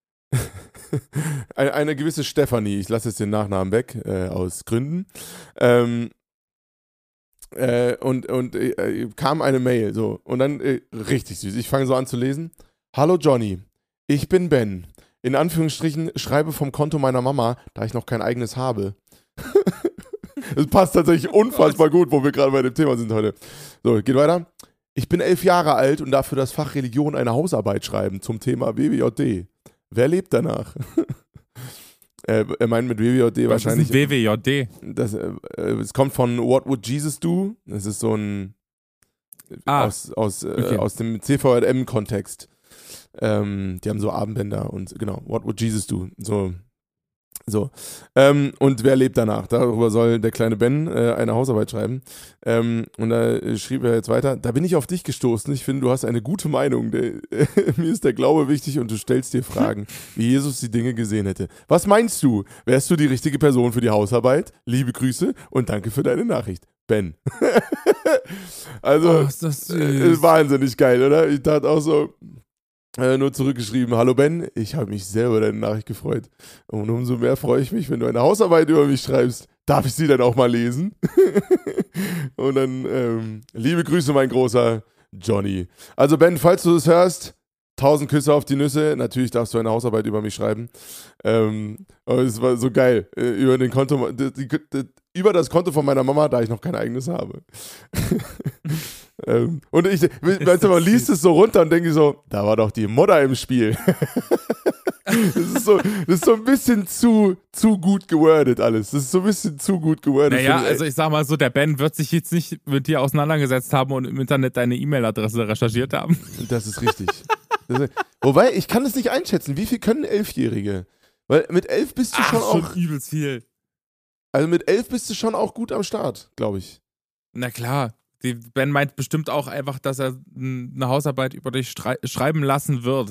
eine, eine gewisse Stefanie, ich lasse jetzt den Nachnamen weg, äh, aus Gründen. Ähm, äh, und und äh, kam eine Mail, so. Und dann, äh, richtig süß. Ich fange so an zu lesen. Hallo Johnny. Ich bin Ben. In Anführungsstrichen schreibe vom Konto meiner Mama, da ich noch kein eigenes habe. Das passt tatsächlich unfassbar gut, wo wir gerade bei dem Thema sind heute. So, geht weiter. Ich bin elf Jahre alt und darf für das Fach Religion eine Hausarbeit schreiben zum Thema W W J D. Wer lebt danach? äh, er meint mit W W J D Was wahrscheinlich... ist ein W W J D? Das, äh, es kommt von What Would Jesus Do? Das ist so ein... Ah, aus, aus, äh, okay. aus dem C V J M-Kontext. Ähm, die haben so Armbänder und genau, What Would Jesus Do? So. So. Ähm, und wer lebt danach? Darüber soll der kleine Ben äh, eine Hausarbeit schreiben. Ähm, und da äh, schrieb er jetzt weiter, da bin ich auf dich gestoßen. Ich finde, du hast eine gute Meinung. Der, äh, mir ist der Glaube wichtig und du stellst dir Fragen, wie Jesus die Dinge gesehen hätte. Was meinst du? Wärst du die richtige Person für die Hausarbeit? Liebe Grüße und danke für deine Nachricht. Ben. Also, Oh, ist das süß. äh, wahnsinnig geil, oder? Ich dachte auch so, äh, nur zurückgeschrieben, hallo Ben, ich habe mich sehr über deine Nachricht gefreut. Und umso mehr freue ich mich, wenn du eine Hausarbeit über mich schreibst. Darf ich sie dann auch mal lesen? Und dann, ähm, liebe Grüße, mein großer Johnny. Also Ben, falls du das hörst, tausend Küsse auf die Nüsse. Natürlich darfst du eine Hausarbeit über mich schreiben. Ähm, aber es war so geil. Äh, über, den Konto, die, die, die, über das Konto von meiner Mama, da ich noch kein eigenes habe. ähm, und ich, weißt du, man liest es so runter und denke so, da war doch die Mutter im Spiel. Das ist so, das ist so ein bisschen zu, zu gut gewordet alles. Das ist so ein bisschen zu gut gewordet. Naja, also ich sag mal so, der Ben wird sich jetzt nicht mit dir auseinandergesetzt haben und im Internet deine E-Mail-Adresse recherchiert haben. Das ist richtig. Das ist, wobei, ich kann es nicht einschätzen. Wie viel können Elfjährige? Weil mit elf bist du Ach, schon schon auch. übelst viel. Also mit elf bist du schon auch gut am Start, glaube ich. Na klar. Die Ben meint bestimmt auch einfach, dass er eine Hausarbeit über dich schrei- schreiben lassen wird.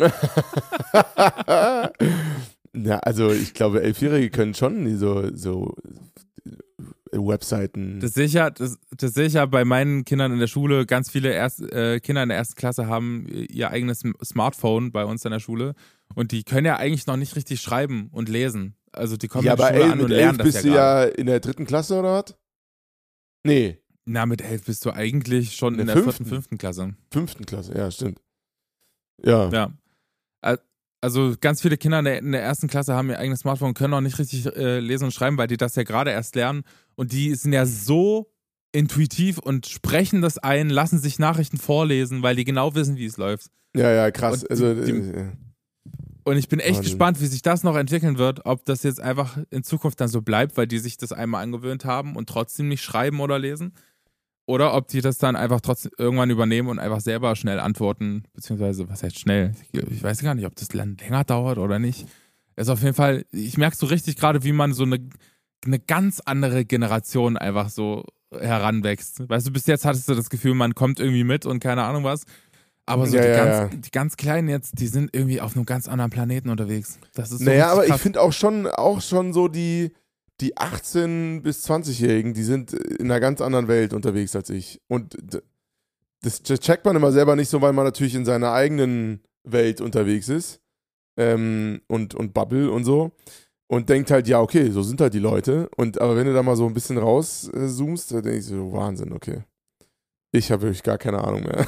Ja, also ich glaube, Elfjährige können schon so, so Webseiten. Das sehe ich ja, das, das sehe ich ja bei meinen Kindern in der Schule. Ganz viele Erst, äh, Kinder in der ersten Klasse haben ihr eigenes Smartphone bei uns in der Schule. Und die können ja eigentlich noch nicht richtig schreiben und lesen. Also die kommen ja, in die aber Schule elf, an mit und lernen elf das bist ja du gerade. ja in der dritten Klasse oder was? Nee. Na, mit elf bist du eigentlich schon in, In in der der fünften. vierten, fünften Klasse. Fünften Klasse, ja, stimmt. Ja. Ja. Also ganz viele Kinder in der, in der ersten Klasse haben ihr eigenes Smartphone, können auch nicht richtig äh, lesen und schreiben, weil die das ja gerade erst lernen. Und die sind ja so intuitiv und sprechen das ein, lassen sich Nachrichten vorlesen, weil die genau wissen, wie es läuft. Ja, ja, krass. Und Also, die- äh, Und ich bin echt Wahnsinn. gespannt, wie sich das noch entwickeln wird, ob das jetzt einfach in Zukunft dann so bleibt, weil die sich das einmal angewöhnt haben und trotzdem nicht schreiben oder lesen. Oder ob die das dann einfach trotzdem irgendwann übernehmen und einfach selber schnell antworten, beziehungsweise, was heißt schnell? Ich weiß gar nicht, ob das dann länger dauert oder nicht. Es ist auf jeden Fall, ich merke so richtig gerade, wie man so eine, eine ganz andere Generation einfach so heranwächst. Weißt du, bis jetzt hattest du das Gefühl, man kommt irgendwie mit und keine Ahnung was. Aber so Ja, die, ja, ganz, ja. die ganz Kleinen jetzt, die sind irgendwie auf einem ganz anderen Planeten unterwegs. Das ist so naja, richtig aber ich krass. finde auch schon, auch schon so die, die achtzehn- bis zwanzigjährigen, die sind in einer ganz anderen Welt unterwegs als ich. Und d- das checkt man immer selber nicht so, weil man natürlich in seiner eigenen Welt unterwegs ist. Ähm, und, und Bubble und so. Und denkt halt, ja, okay, so sind halt die Leute. Und aber wenn du da mal so ein bisschen rauszoomst, dann denke ich so, Wahnsinn, okay. Ich habe wirklich gar keine Ahnung mehr.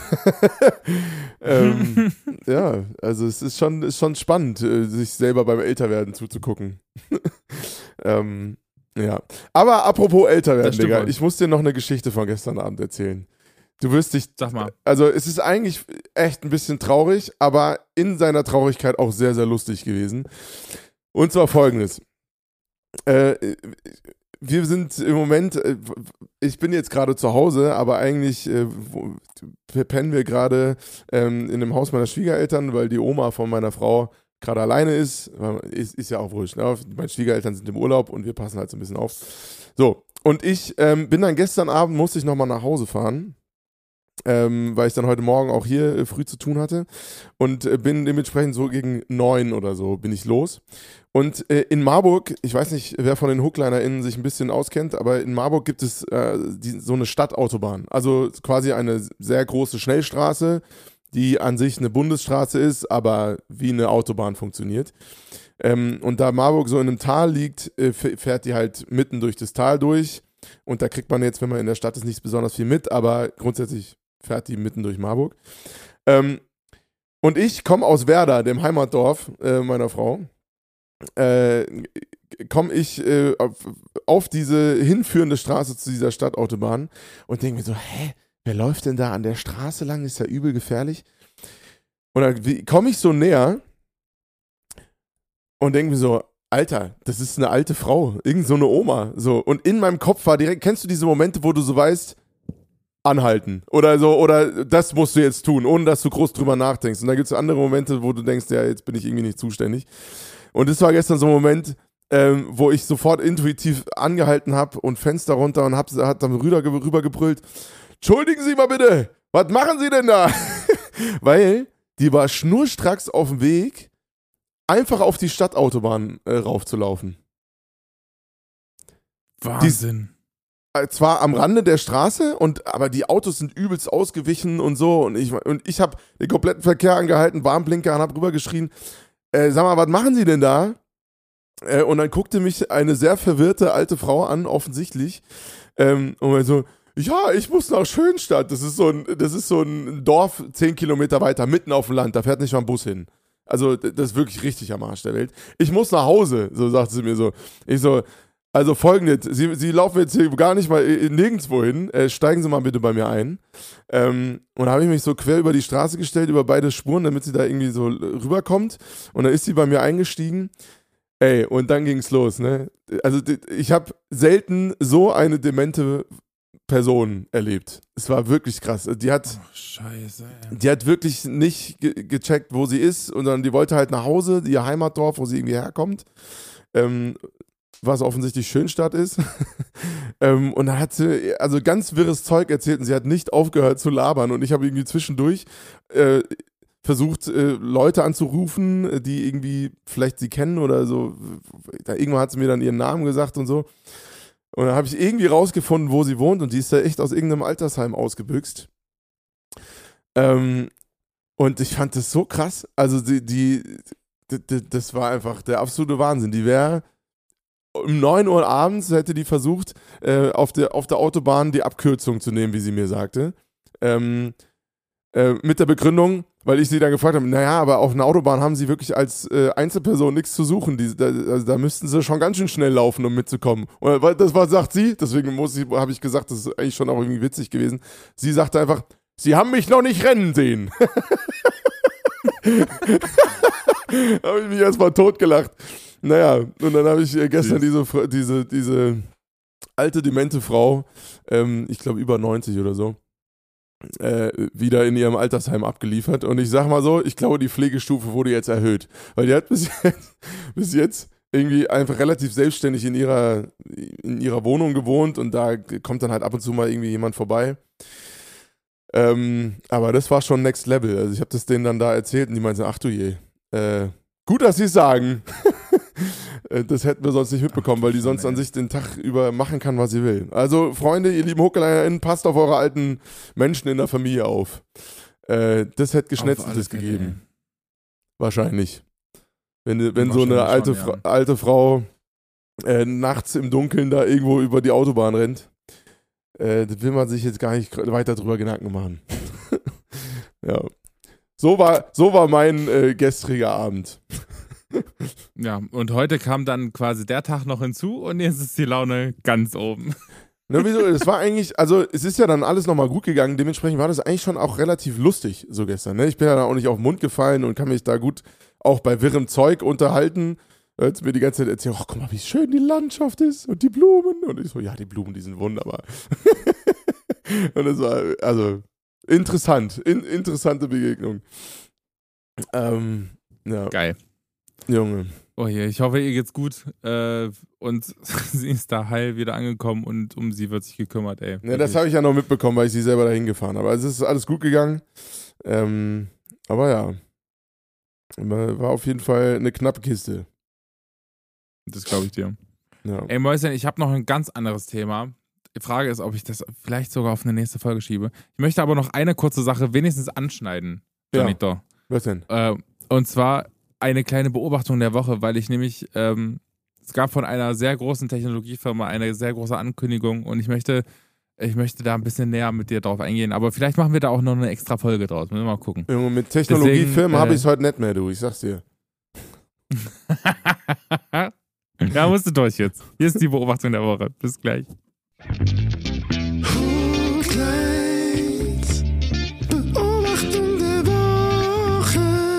ähm, ja, also es ist schon, ist schon spannend, äh, sich selber beim Älterwerden zuzugucken. ähm, ja. Aber apropos Älterwerden, Das stimmt Digga, wohl. ich muss dir noch eine Geschichte von gestern Abend erzählen. Du wirst dich, Sag mal. also es ist eigentlich echt ein bisschen traurig, aber in seiner Traurigkeit auch sehr, sehr lustig gewesen. Und zwar folgendes. Äh, wir sind im Moment, äh, ich bin jetzt gerade zu Hause, aber eigentlich äh, wo, pennen wir gerade ähm, in dem Haus meiner Schwiegereltern, weil die Oma von meiner Frau gerade alleine ist. ist. Ist ja auch wurscht, ne? Meine Schwiegereltern sind im Urlaub und wir passen halt so ein bisschen auf. So, und ich ähm, bin dann gestern Abend, musste ich nochmal nach Hause fahren. Ähm, weil ich dann heute Morgen auch hier äh, früh zu tun hatte und äh, bin dementsprechend so gegen neun oder so bin ich los. Und äh, in Marburg, ich weiß nicht, wer von den HooklinerInnen sich ein bisschen auskennt, aber in Marburg gibt es äh, die, so eine Stadtautobahn. Also quasi eine sehr große Schnellstraße, die an sich eine Bundesstraße ist, aber wie eine Autobahn funktioniert. Ähm, und da Marburg so in einem Tal liegt, äh, fährt die halt mitten durch das Tal durch. Und da kriegt man jetzt, wenn man in der Stadt ist, nicht besonders viel mit, aber grundsätzlich fährt die mitten durch Marburg. Ähm, und ich komme aus Werder, dem Heimatdorf äh, meiner Frau. Äh, komme ich äh, auf, auf diese hinführende Straße zu dieser Stadtautobahn und denke mir so, hä, wer läuft denn da an der Straße lang? Ist ja übel gefährlich. Und dann komme ich so näher und denke mir so, Alter, das ist eine alte Frau, irgend so eine Oma. So. Und in meinem Kopf war direkt, kennst du diese Momente, wo du so weißt, anhalten oder so, oder das musst du jetzt tun, ohne dass du groß drüber nachdenkst. Und dann gibt es andere Momente, wo du denkst, ja, jetzt bin ich irgendwie nicht zuständig. Und das war gestern so ein Moment, ähm, wo ich sofort intuitiv angehalten habe und Fenster runter und hab, hat dann rüber, rüber gebrüllt, entschuldigen Sie mal bitte, was machen Sie denn da? Weil die war schnurstracks auf dem Weg, einfach auf die Stadtautobahn äh, raufzulaufen. Wahnsinn. Die, zwar am Rande der Straße, und aber die Autos sind übelst ausgewichen und so. Und ich, und ich habe den kompletten Verkehr angehalten, Warnblinker und habe rübergeschrien, äh, sag mal, was machen Sie denn da? Äh, und dann guckte mich eine sehr verwirrte alte Frau an, offensichtlich. Ähm, und meinte so, ja, ich muss nach Schönstadt. Das ist so ein, das ist so ein Dorf zehn Kilometer weiter, mitten auf dem Land. Da fährt nicht mal ein Bus hin. Also, das ist wirklich richtig am Arsch der Welt. Ich muss nach Hause, so sagte sie mir so. Ich so, also folgendes, Sie, Sie laufen jetzt hier gar nicht mal nirgendwo hin, äh, steigen Sie mal bitte bei mir ein. Ähm, und da habe ich mich so quer über die Straße gestellt, über beide Spuren, damit sie da irgendwie so rüberkommt. Und dann ist sie bei mir eingestiegen. Ey, und dann ging's los, ne? Also ich habe selten so eine demente Person erlebt. Es war wirklich krass. Die hat, oh, Scheiße, ey. Die hat wirklich nicht ge- gecheckt, wo sie ist, sondern die wollte halt nach Hause, ihr Heimatdorf, wo sie irgendwie herkommt. Ähm, was offensichtlich Schönstadt ist. ähm, und dann hat sie also ganz wirres Zeug erzählt und sie hat nicht aufgehört zu labern. Und ich habe irgendwie zwischendurch äh, versucht, äh, Leute anzurufen, die irgendwie vielleicht sie kennen oder so. Da, irgendwann hat sie mir dann ihren Namen gesagt und so. Und dann habe ich irgendwie rausgefunden, wo sie wohnt, und die ist da echt aus irgendeinem Altersheim ausgebüxt. Ähm, und ich fand das so krass. Also die, die, die das war einfach der absolute Wahnsinn. Die wäre um neun Uhr abends, hätte die versucht, äh, auf, der, auf der Autobahn die Abkürzung zu nehmen, wie sie mir sagte. Ähm, äh, mit der Begründung, weil ich sie dann gefragt habe, naja, aber auf einer Autobahn haben sie wirklich als äh, Einzelperson nichts zu suchen. Die, da, also da müssten sie schon ganz schön schnell laufen, um mitzukommen. Und das war, sagt sie, deswegen habe ich gesagt, das ist eigentlich schon auch irgendwie witzig gewesen. Sie sagte einfach, Sie haben mich noch nicht rennen sehen. Habe ich mich erstmal totgelacht. Naja, und dann habe ich gestern diese, diese, diese alte, demente Frau, ähm, ich glaube über neunzig oder so, äh, wieder in ihrem Altersheim abgeliefert. Und ich sag mal so, ich glaube, die Pflegestufe wurde jetzt erhöht. Weil die hat bis jetzt, bis jetzt irgendwie einfach relativ selbstständig in ihrer, in ihrer Wohnung gewohnt, und da kommt dann halt ab und zu mal irgendwie jemand vorbei. Ähm, aber das war schon Next Level. Also ich habe das denen dann da erzählt und die meinten, ach du je, äh, gut, dass sie es sagen. Das hätten wir sonst nicht mitbekommen, ach, weil die sonst an sich den Tag über machen kann, was sie will. Also Freunde, ihr lieben HooklinerInnen, passt auf eure alten Menschen in der Familie auf. Äh, das hätte Geschnetzeltes gegeben. Wahrscheinlich. Wenn, wenn so eine alte, schon, ja. Fra- alte Frau äh, nachts im Dunkeln da irgendwo über die Autobahn rennt, äh, das will man sich jetzt gar nicht weiter drüber Gedanken machen. Ja. So war, so war mein äh, gestriger Abend. Ja, und heute kam dann quasi der Tag noch hinzu und jetzt ist die Laune ganz oben. Na, wieso? Es war eigentlich, also es ist ja dann alles nochmal gut gegangen, dementsprechend war das eigentlich schon auch relativ lustig so gestern. Ne? Ich bin ja dann auch nicht auf den Mund gefallen und kann mich da gut auch bei wirrem Zeug unterhalten. Als mir die ganze Zeit erzählt, oh, guck mal, wie schön die Landschaft ist und die Blumen. Und ich so, ja, die Blumen, die sind wunderbar. Und es war, also, interessant. In, interessante Begegnung. Ähm, ja. Geil. Junge. Oh je, ich hoffe, ihr geht's gut. Äh, und sie ist da heil wieder angekommen und um sie wird sich gekümmert, ey. Ja, das habe ich ja noch mitbekommen, weil ich sie selber dahin gefahren habe. Also es ist alles gut gegangen. Ähm, aber ja. War auf jeden Fall eine knappe Kiste. Das glaube ich dir. Ja. Ey, Mäuschen, ich habe noch ein ganz anderes Thema. Die Frage ist, ob ich das vielleicht sogar auf eine nächste Folge schiebe. Ich möchte aber noch eine kurze Sache wenigstens anschneiden, Jonito. Ja. Was denn? Äh, und zwar eine kleine Beobachtung der Woche, weil ich nämlich, ähm, es gab von einer sehr großen Technologiefirma eine sehr große Ankündigung und ich möchte, ich möchte da ein bisschen näher mit dir drauf eingehen, aber vielleicht machen wir da auch noch eine extra Folge draus. Müssen wir mal gucken. Junge, mit Technologiefirmen äh, habe ich es heute nicht mehr, du, ich sag's dir. Ja, musst du durch jetzt. Hier ist die Beobachtung der Woche. Bis gleich. Beobachtung der Woche.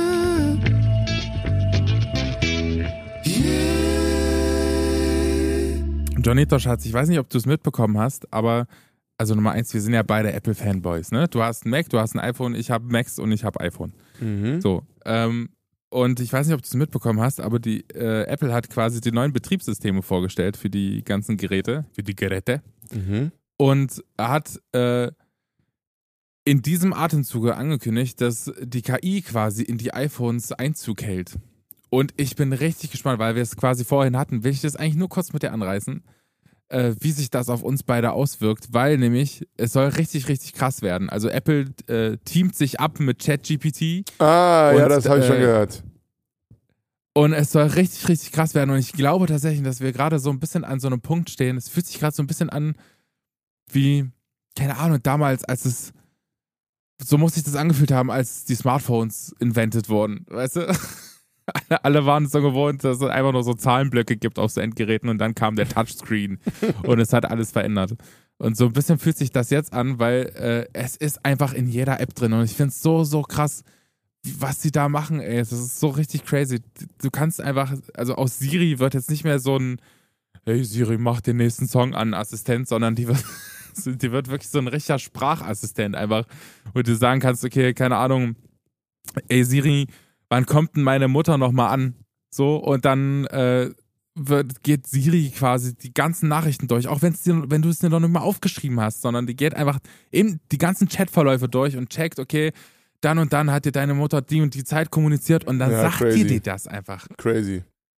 Yeah. Jonito, Schatz, ich weiß nicht, ob du es mitbekommen hast, aber also Nummer eins, wir sind ja beide Apple-Fanboys, ne? Du hast ein Mac, du hast ein iPhone, ich habe Macs und ich habe iPhone. Mhm. So, ähm, und ich weiß nicht, ob du es mitbekommen hast, aber die äh, Apple hat quasi die neuen Betriebssysteme vorgestellt für die ganzen Geräte, für die Geräte. Mhm. Und hat äh, in diesem Atemzuge angekündigt, dass die K I quasi in die iPhones Einzug hält. Und ich bin richtig gespannt, weil wir es quasi vorhin hatten, will ich das eigentlich nur kurz mit dir anreißen, äh, wie sich das auf uns beide auswirkt, weil nämlich es soll richtig, richtig krass werden. Also Apple äh, teamt sich ab mit ChatGPT. Ah, und, ja, das habe ich äh, schon gehört. Und es soll richtig, richtig krass werden. Und ich glaube tatsächlich, dass wir gerade so ein bisschen an so einem Punkt stehen. Es fühlt sich gerade so ein bisschen an wie, keine Ahnung, damals, als es, so muss sich das angefühlt haben, als die Smartphones invented wurden. Weißt du? Alle, alle waren so gewohnt, dass es einfach nur so Zahlenblöcke gibt auf so Endgeräten und dann kam der Touchscreen und es hat alles verändert. Und so ein bisschen fühlt sich das jetzt an, weil äh, es ist einfach in jeder App drin und ich finde es so, so krass, was sie da machen, ey. Das ist so richtig crazy. Du kannst einfach, also aus Siri wird jetzt nicht mehr so ein hey Siri, mach den nächsten Song an, Assistent, sondern die wird, die wird wirklich so ein richtiger Sprachassistent einfach, wo du sagen kannst, okay, keine Ahnung, ey Siri, wann kommt denn meine Mutter nochmal an? So, und dann äh, wird, geht Siri quasi die ganzen Nachrichten durch, auch wenn's dir, wenn du es dir noch nicht mal aufgeschrieben hast, sondern die geht einfach in die ganzen Chatverläufe durch und checkt, okay, dann und dann hat dir deine Mutter die und die Zeit kommuniziert und dann Ja, sagt crazy. die dir das einfach. Crazy.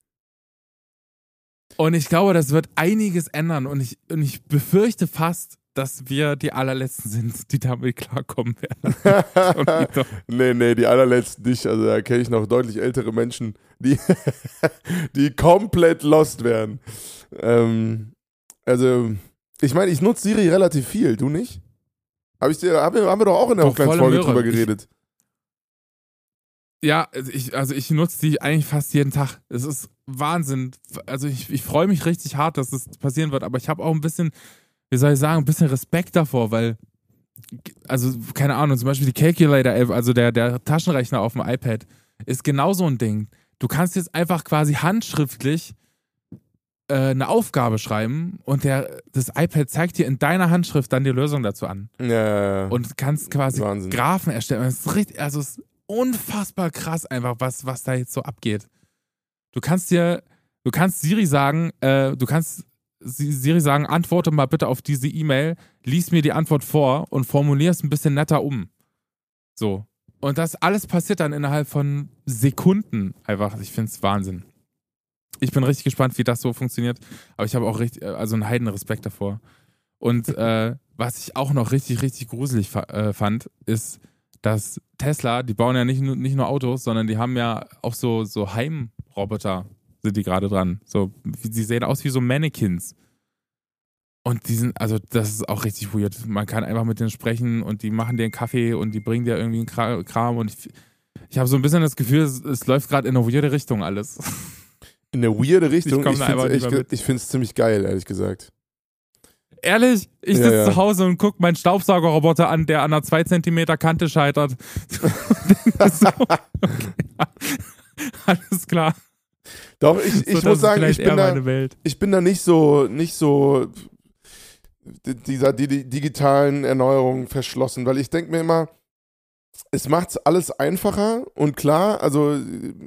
Und ich glaube, das wird einiges ändern und ich, und ich befürchte fast, dass wir die allerletzten sind, die damit klarkommen werden. nee, nee, die allerletzten nicht. Also da kenne ich noch deutlich ältere Menschen, die, die komplett lost werden. Ähm, also, ich meine, ich nutze Siri relativ viel, du nicht? Hab ich dir, haben, wir, haben wir doch auch in der Doch, Hochglanzfolge volle Möhre. drüber geredet. Ja, also ich, also ich nutze die eigentlich fast jeden Tag. Es ist Wahnsinn. Also ich, ich freue mich richtig hart, dass das passieren wird, aber ich habe auch ein bisschen, wie soll ich sagen, ein bisschen Respekt davor, weil, also keine Ahnung, zum Beispiel die Calculator-App, also der, der Taschenrechner auf dem iPad, ist genau so ein Ding. Du kannst jetzt einfach quasi handschriftlich äh, eine Aufgabe schreiben und der, das iPad zeigt dir in deiner Handschrift dann die Lösung dazu an. Ja, ja, ja. Und kannst quasi Wahnsinn. Graphen erstellen. Das ist richtig, also es ist unfassbar krass einfach, was, was da jetzt so abgeht. Du kannst dir, du kannst Siri sagen, äh, du kannst Siri sagen, antworte mal bitte auf diese E-Mail, lies mir die Antwort vor und formulier es ein bisschen netter um. So. Und das alles passiert dann innerhalb von Sekunden einfach. Ich finde es Wahnsinn. Ich bin richtig gespannt, wie das so funktioniert, aber ich habe auch richtig, also einen heiden Respekt davor. Und äh, was ich auch noch richtig, richtig gruselig fa- äh, fand, ist, dass Tesla, die bauen ja nicht nur, nicht nur Autos, sondern die haben ja auch so, so Heimroboter, sind die gerade dran. So, die sehen aus wie so Mannequins. Und die sind, also das ist auch richtig weird. Man kann einfach mit denen sprechen und die machen dir einen Kaffee und die bringen dir irgendwie einen Kram. Und ich, ich habe so ein bisschen das Gefühl, es, es läuft gerade in eine weirde Richtung alles. In eine weirde Richtung. Ich komm Ich, da finde einfach es nicht mehr mit. ich find's ziemlich geil, ehrlich gesagt. Ehrlich, ich Ja, sitze ja. zu Hause und gucke meinen Staubsaugerroboter an, der an einer zwei Zentimeter Kante scheitert. so, okay. Alles klar. Doch, ich, ich so, muss sagen, ich bin, da, Welt. ich bin da nicht so, nicht so dieser die, die digitalen Erneuerung verschlossen, weil ich denke mir immer, es macht alles einfacher und klar, also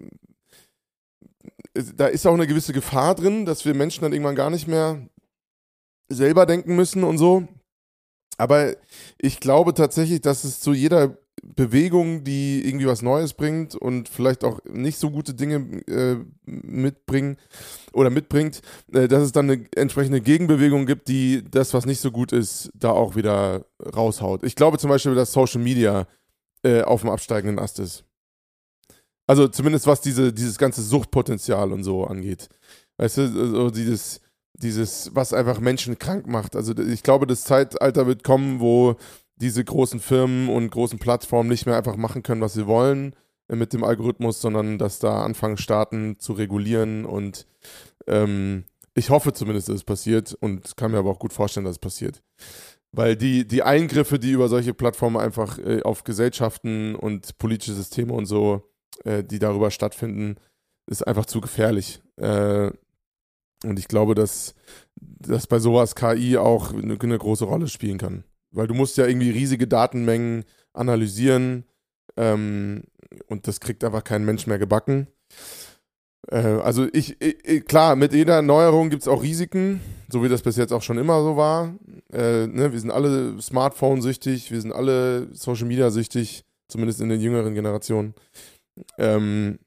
da ist auch eine gewisse Gefahr drin, dass wir Menschen dann irgendwann gar nicht mehr selber denken müssen und so. Aber ich glaube tatsächlich, dass es zu jeder Bewegung, die irgendwie was Neues bringt und vielleicht auch nicht so gute Dinge äh, mitbringen oder mitbringt, äh, dass es dann eine entsprechende Gegenbewegung gibt, die das, was nicht so gut ist, da auch wieder raushaut. Ich glaube zum Beispiel, dass Social Media äh, auf dem absteigenden Ast ist. Also zumindest was diese, dieses ganze Suchtpotenzial und so angeht. Weißt du, also dieses, dieses, was einfach Menschen krank macht. Also ich glaube, das Zeitalter wird kommen, wo diese großen Firmen und großen Plattformen nicht mehr einfach machen können, was sie wollen äh, mit dem Algorithmus, sondern dass da anfangen, Staaten zu regulieren und ähm, ich hoffe zumindest, dass es passiert und kann mir aber auch gut vorstellen, dass es passiert. Weil die, die Eingriffe, die über solche Plattformen einfach äh, auf Gesellschaften und politische Systeme und so, äh, die darüber stattfinden, ist einfach zu gefährlich. Äh, und ich glaube, dass, dass bei sowas K I auch eine, eine große Rolle spielen kann. Weil du musst ja irgendwie riesige Datenmengen analysieren ähm, und das kriegt einfach kein Mensch mehr gebacken. Äh, also ich, ich, klar, mit jeder Neuerung gibt es auch Risiken, so wie das bis jetzt auch schon immer so war. Äh, ne, wir sind alle Smartphone-süchtig, wir sind alle Social-Media-süchtig, zumindest in den jüngeren Generationen. Ähm,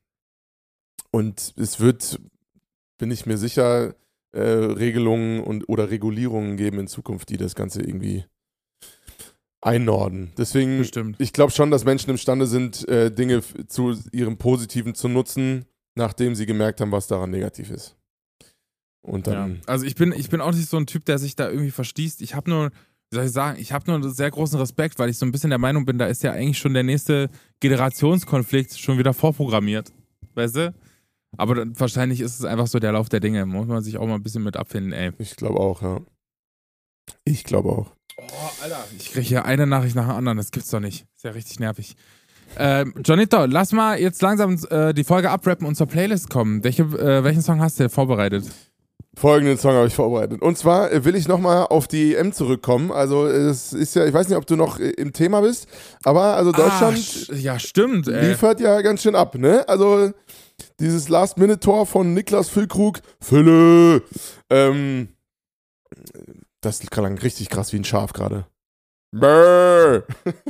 und es wird, bin ich mir sicher, äh, Regelungen und oder Regulierungen geben in Zukunft, die das Ganze irgendwie einnorden. Deswegen, Bestimmt. Ich glaube schon, dass Menschen imstande sind, äh, Dinge f- zu ihrem Positiven zu nutzen, nachdem sie gemerkt haben, was daran negativ ist. Und dann, Ja. Also ich bin, ich bin auch nicht so ein Typ, der sich da irgendwie verschließt. Ich habe nur, wie soll ich sagen, ich habe nur einen sehr großen Respekt, weil ich so ein bisschen der Meinung bin, da ist ja eigentlich schon der nächste Generationskonflikt schon wieder vorprogrammiert. Weißt du? Aber dann, wahrscheinlich ist es einfach so der Lauf der Dinge. Muss man sich auch mal ein bisschen mit abfinden, ey. ich glaube auch, ja. Ich glaube auch. Oh, Alter. Ich kriege hier eine Nachricht nach der anderen, das gibt's doch nicht. Ist ja richtig nervig. Ähm, Johnito, lass mal jetzt langsam äh, die Folge abrappen und zur Playlist kommen. Welche, äh, welchen Song hast du vorbereitet? Folgenden Song habe ich vorbereitet. Und zwar äh, will ich nochmal auf die E M zurückkommen. Also es ist ja, ich weiß nicht, ob du noch äh, im Thema bist, aber also Deutschland Ah, sch- ja, stimmt, ey. liefert ja ganz schön ab, ne? Also dieses Last-Minute-Tor von Niklas Füllkrug, Fülle, ähm, das klang richtig krass wie ein Schaf gerade. Brrr.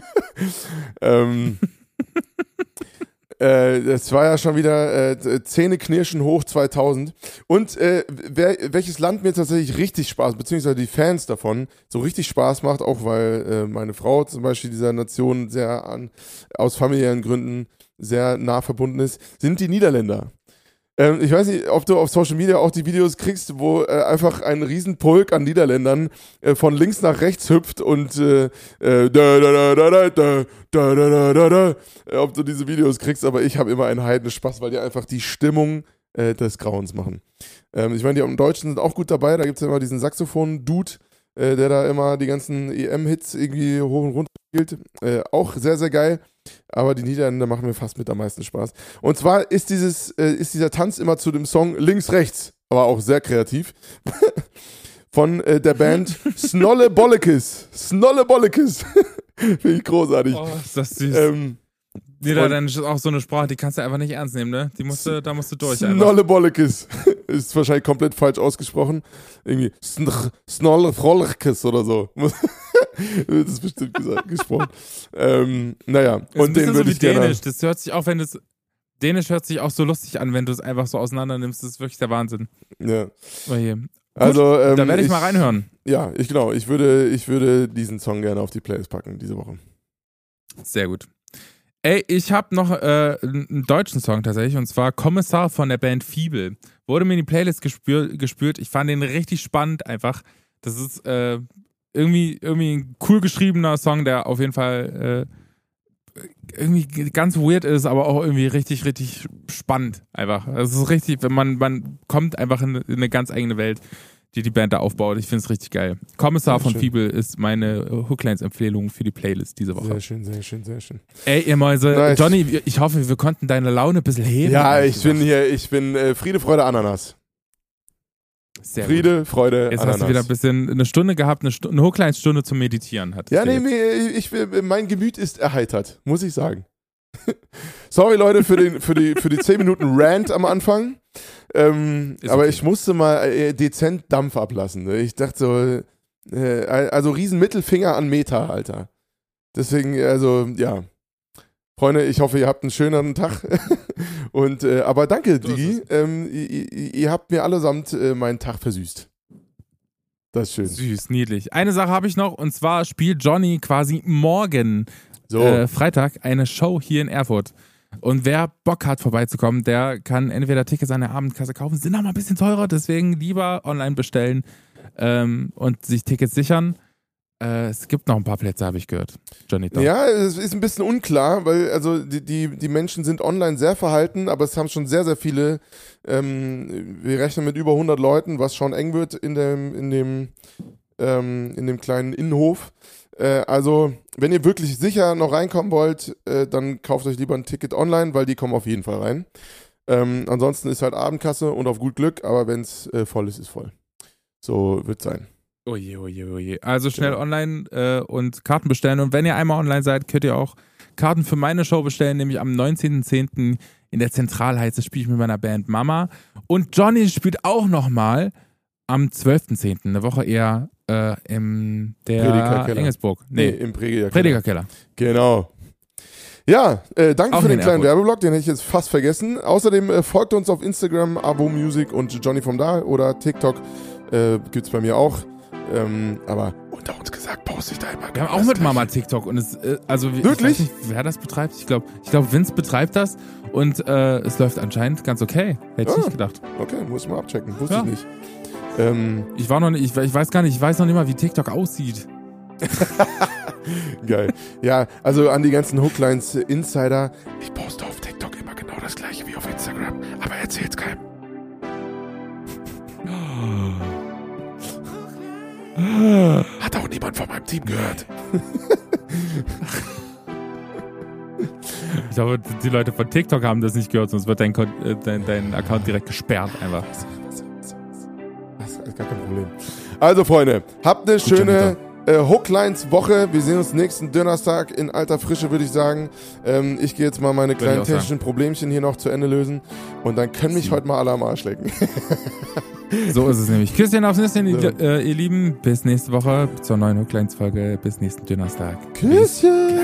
ähm, äh, das war ja schon wieder äh, Zähneknirschen hoch zweitausend. Und äh, wer, welches Land mir tatsächlich richtig Spaß, beziehungsweise die Fans davon, so richtig Spaß macht, auch weil äh, meine Frau zum Beispiel dieser Nation sehr an, aus familiären Gründen sehr nah verbunden ist, sind die Niederländer. Ähm, ich weiß nicht, ob du auf Social Media auch die Videos kriegst, wo äh, einfach ein Riesenpulk an Niederländern äh, von links nach rechts hüpft und äh, äh, da, da, da, da, da, da, da, da, da, äh, ob du diese Videos kriegst, aber ich habe immer einen Heidenspaß, weil die einfach die Stimmung äh, des Grauens machen. Ähm, ich meine, die im Deutschen sind auch gut dabei, da gibt es ja immer diesen Saxophon-Dude, äh, der da immer die ganzen E M-Hits irgendwie hoch und runter spielt. Äh, auch sehr, sehr geil. Aber die Niederländer machen mir fast mit am meisten Spaß. Und zwar ist, dieses, äh, ist dieser Tanz immer zu dem Song Links-Rechts, aber auch sehr kreativ, von äh, der Band Snolle Bollekes. Snolle Bollekes. Finde ich großartig. Oh, ist das süß. Ähm, Niederländisch ist auch so eine Sprache, die kannst du einfach nicht ernst nehmen, ne? Die musst du, da musst du durch einfach. Snolle Bollekes. Ist wahrscheinlich komplett falsch ausgesprochen. Irgendwie Snr- Snolle Frollekes oder so. Das ist bestimmt gesagt, gesprochen. Ähm, naja, Ist und ein den bisschen so würde wie ich gerne. Dänisch. Das hört sich auch, wenn das Dänisch hört sich auch so lustig an, wenn du es einfach so auseinander nimmst. Das ist wirklich der Wahnsinn. Ja. Oh je. Gut, Also, ähm, da werde ich, mal reinhören. Ja, ich genau. Ich würde, ich würde diesen Song gerne auf die Playlist packen diese Woche. Sehr gut. Ey, ich habe noch äh, einen deutschen Song tatsächlich, und zwar Kommissar von der Band Fiebel. Wurde mir in die Playlist gespür, gespürt. Ich fand den richtig spannend einfach. Das ist äh, irgendwie, irgendwie ein cool geschriebener Song, der auf jeden Fall äh, irgendwie ganz weird ist, aber auch irgendwie richtig, richtig spannend einfach. Es ist richtig, wenn man, man kommt einfach in, in eine ganz eigene Welt. die die Band da aufbaut. Ich finde es richtig geil. Kommissar Sehr von schön. Fiebel ist meine Hooklines-Empfehlung für die Playlist diese Woche. Sehr schön, sehr schön, sehr schön. Ey, ihr Mäuse, Nice. Johnny, ich hoffe, wir konnten deine Laune ein bisschen heben. Ja, ehrlich ich bin gesagt. hier, ich bin äh, Friede, Freude, Ananas. Sehr Friede, gut. Freude, Jetzt Ananas. hast du wieder ein bisschen eine Stunde gehabt, eine, Stu- eine Hooklines-Stunde zum Meditieren. Hattest Ja, du nee, jetzt. nee, ich, mein Gemüt ist erheitert, muss ich sagen. Sorry, Leute, für, den, für die, für die zehn Minuten Rant am Anfang. Ähm, Ist aber okay. ich musste mal äh, dezent Dampf ablassen. Ne? Ich dachte so, äh, also riesen Mittelfinger an Meta, Alter. Deswegen, also, ja. Freunde, ich hoffe, ihr habt einen schöneren Tag. Und, äh, aber danke, So ist Digi. Ähm, ihr, ihr, ihr habt mir allesamt äh, meinen Tag versüßt. Das ist schön. Süß, niedlich. Eine Sache habe ich noch, und zwar spielt Johnny quasi morgen, So. äh, Freitag, eine Show hier in Erfurt. Und wer Bock hat, vorbeizukommen, der kann entweder Tickets an der Abendkasse kaufen, sind aber ein bisschen teurer, deswegen lieber online bestellen ähm, und sich Tickets sichern. Äh, es gibt noch ein paar Plätze, habe ich gehört. Johnny Dog. Ja, es ist ein bisschen unklar, weil also die, die, die Menschen sind online sehr verhalten, aber es haben schon sehr, sehr viele, ähm, wir rechnen mit über hundert Leuten, was schon eng wird in dem, in dem, ähm, in dem kleinen Innenhof. Äh, also, wenn ihr wirklich sicher noch reinkommen wollt, äh, dann kauft euch lieber ein Ticket online, weil die kommen auf jeden Fall rein. Ähm, ansonsten ist halt Abendkasse und auf gut Glück, aber wenn es äh, voll ist, ist voll. So wird sein. Oje, oje, oje. Also schnell Genau. online äh, und Karten bestellen. Und wenn ihr einmal online seid, könnt ihr auch Karten für meine Show bestellen, nämlich am neunzehnten zehnten in der Zentralheiz. Spiele ich mit meiner Band Mama. Und Johnny spielt auch nochmal am zwölften zehnten, eine Woche eher äh, im der Predigerkeller. Engelsburg. Nee, Nee, im Predigerkeller. Predigerkeller. Genau. Ja, äh, danke Auch für den in kleinen Erfurt. Werbeblock, den hätte ich jetzt fast vergessen. Außerdem äh, folgt uns auf Instagram, Abo Music und Johnny vom Da oder TikTok äh, gibt's bei mir auch. Ähm, aber unter uns gesagt, poste ich da immer. Wir haben auch mit Mama TikTok und es, äh, also ich Wirklich? weiß nicht, wer das betreibt. Ich glaube, ich glaub, Vince betreibt das und äh, es läuft anscheinend ganz okay. Hätte ich Ah. nicht gedacht. Okay, muss ich mal abchecken. Wusste Ja. ich nicht. Ähm, Ich war noch nicht, ich, ich weiß gar nicht, ich weiß noch nicht mal, wie TikTok aussieht. geil. Ja, also an die ganzen Hooklines äh, Insider. Ich poste auf TikTok immer genau das gleiche wie auf Instagram, aber erzähl's keinem. Hat auch niemand von meinem Team gehört. Ich glaube, die Leute von TikTok haben das nicht gehört, sonst wird dein, Kon- äh, dein, dein Account direkt gesperrt einfach. Das ist gar kein Problem. Also, Freunde, habt eine Gut, schöne äh, Hooklines-Woche. Wir sehen uns nächsten Donnerstag in alter Frische, würde ich sagen. Ähm, ich gehe jetzt mal meine ich kleinen auch sagen. technischen Problemchen hier noch zu Ende lösen. Und dann können mich Sie. heute mal alle am Arsch lecken. So ist es nämlich. Küsschen aufs Nüsschen, So. ihr, äh, ihr Lieben. Bis nächste Woche zur neuen Hooklines-Folge. Bis nächsten Donnerstag. Küsschen!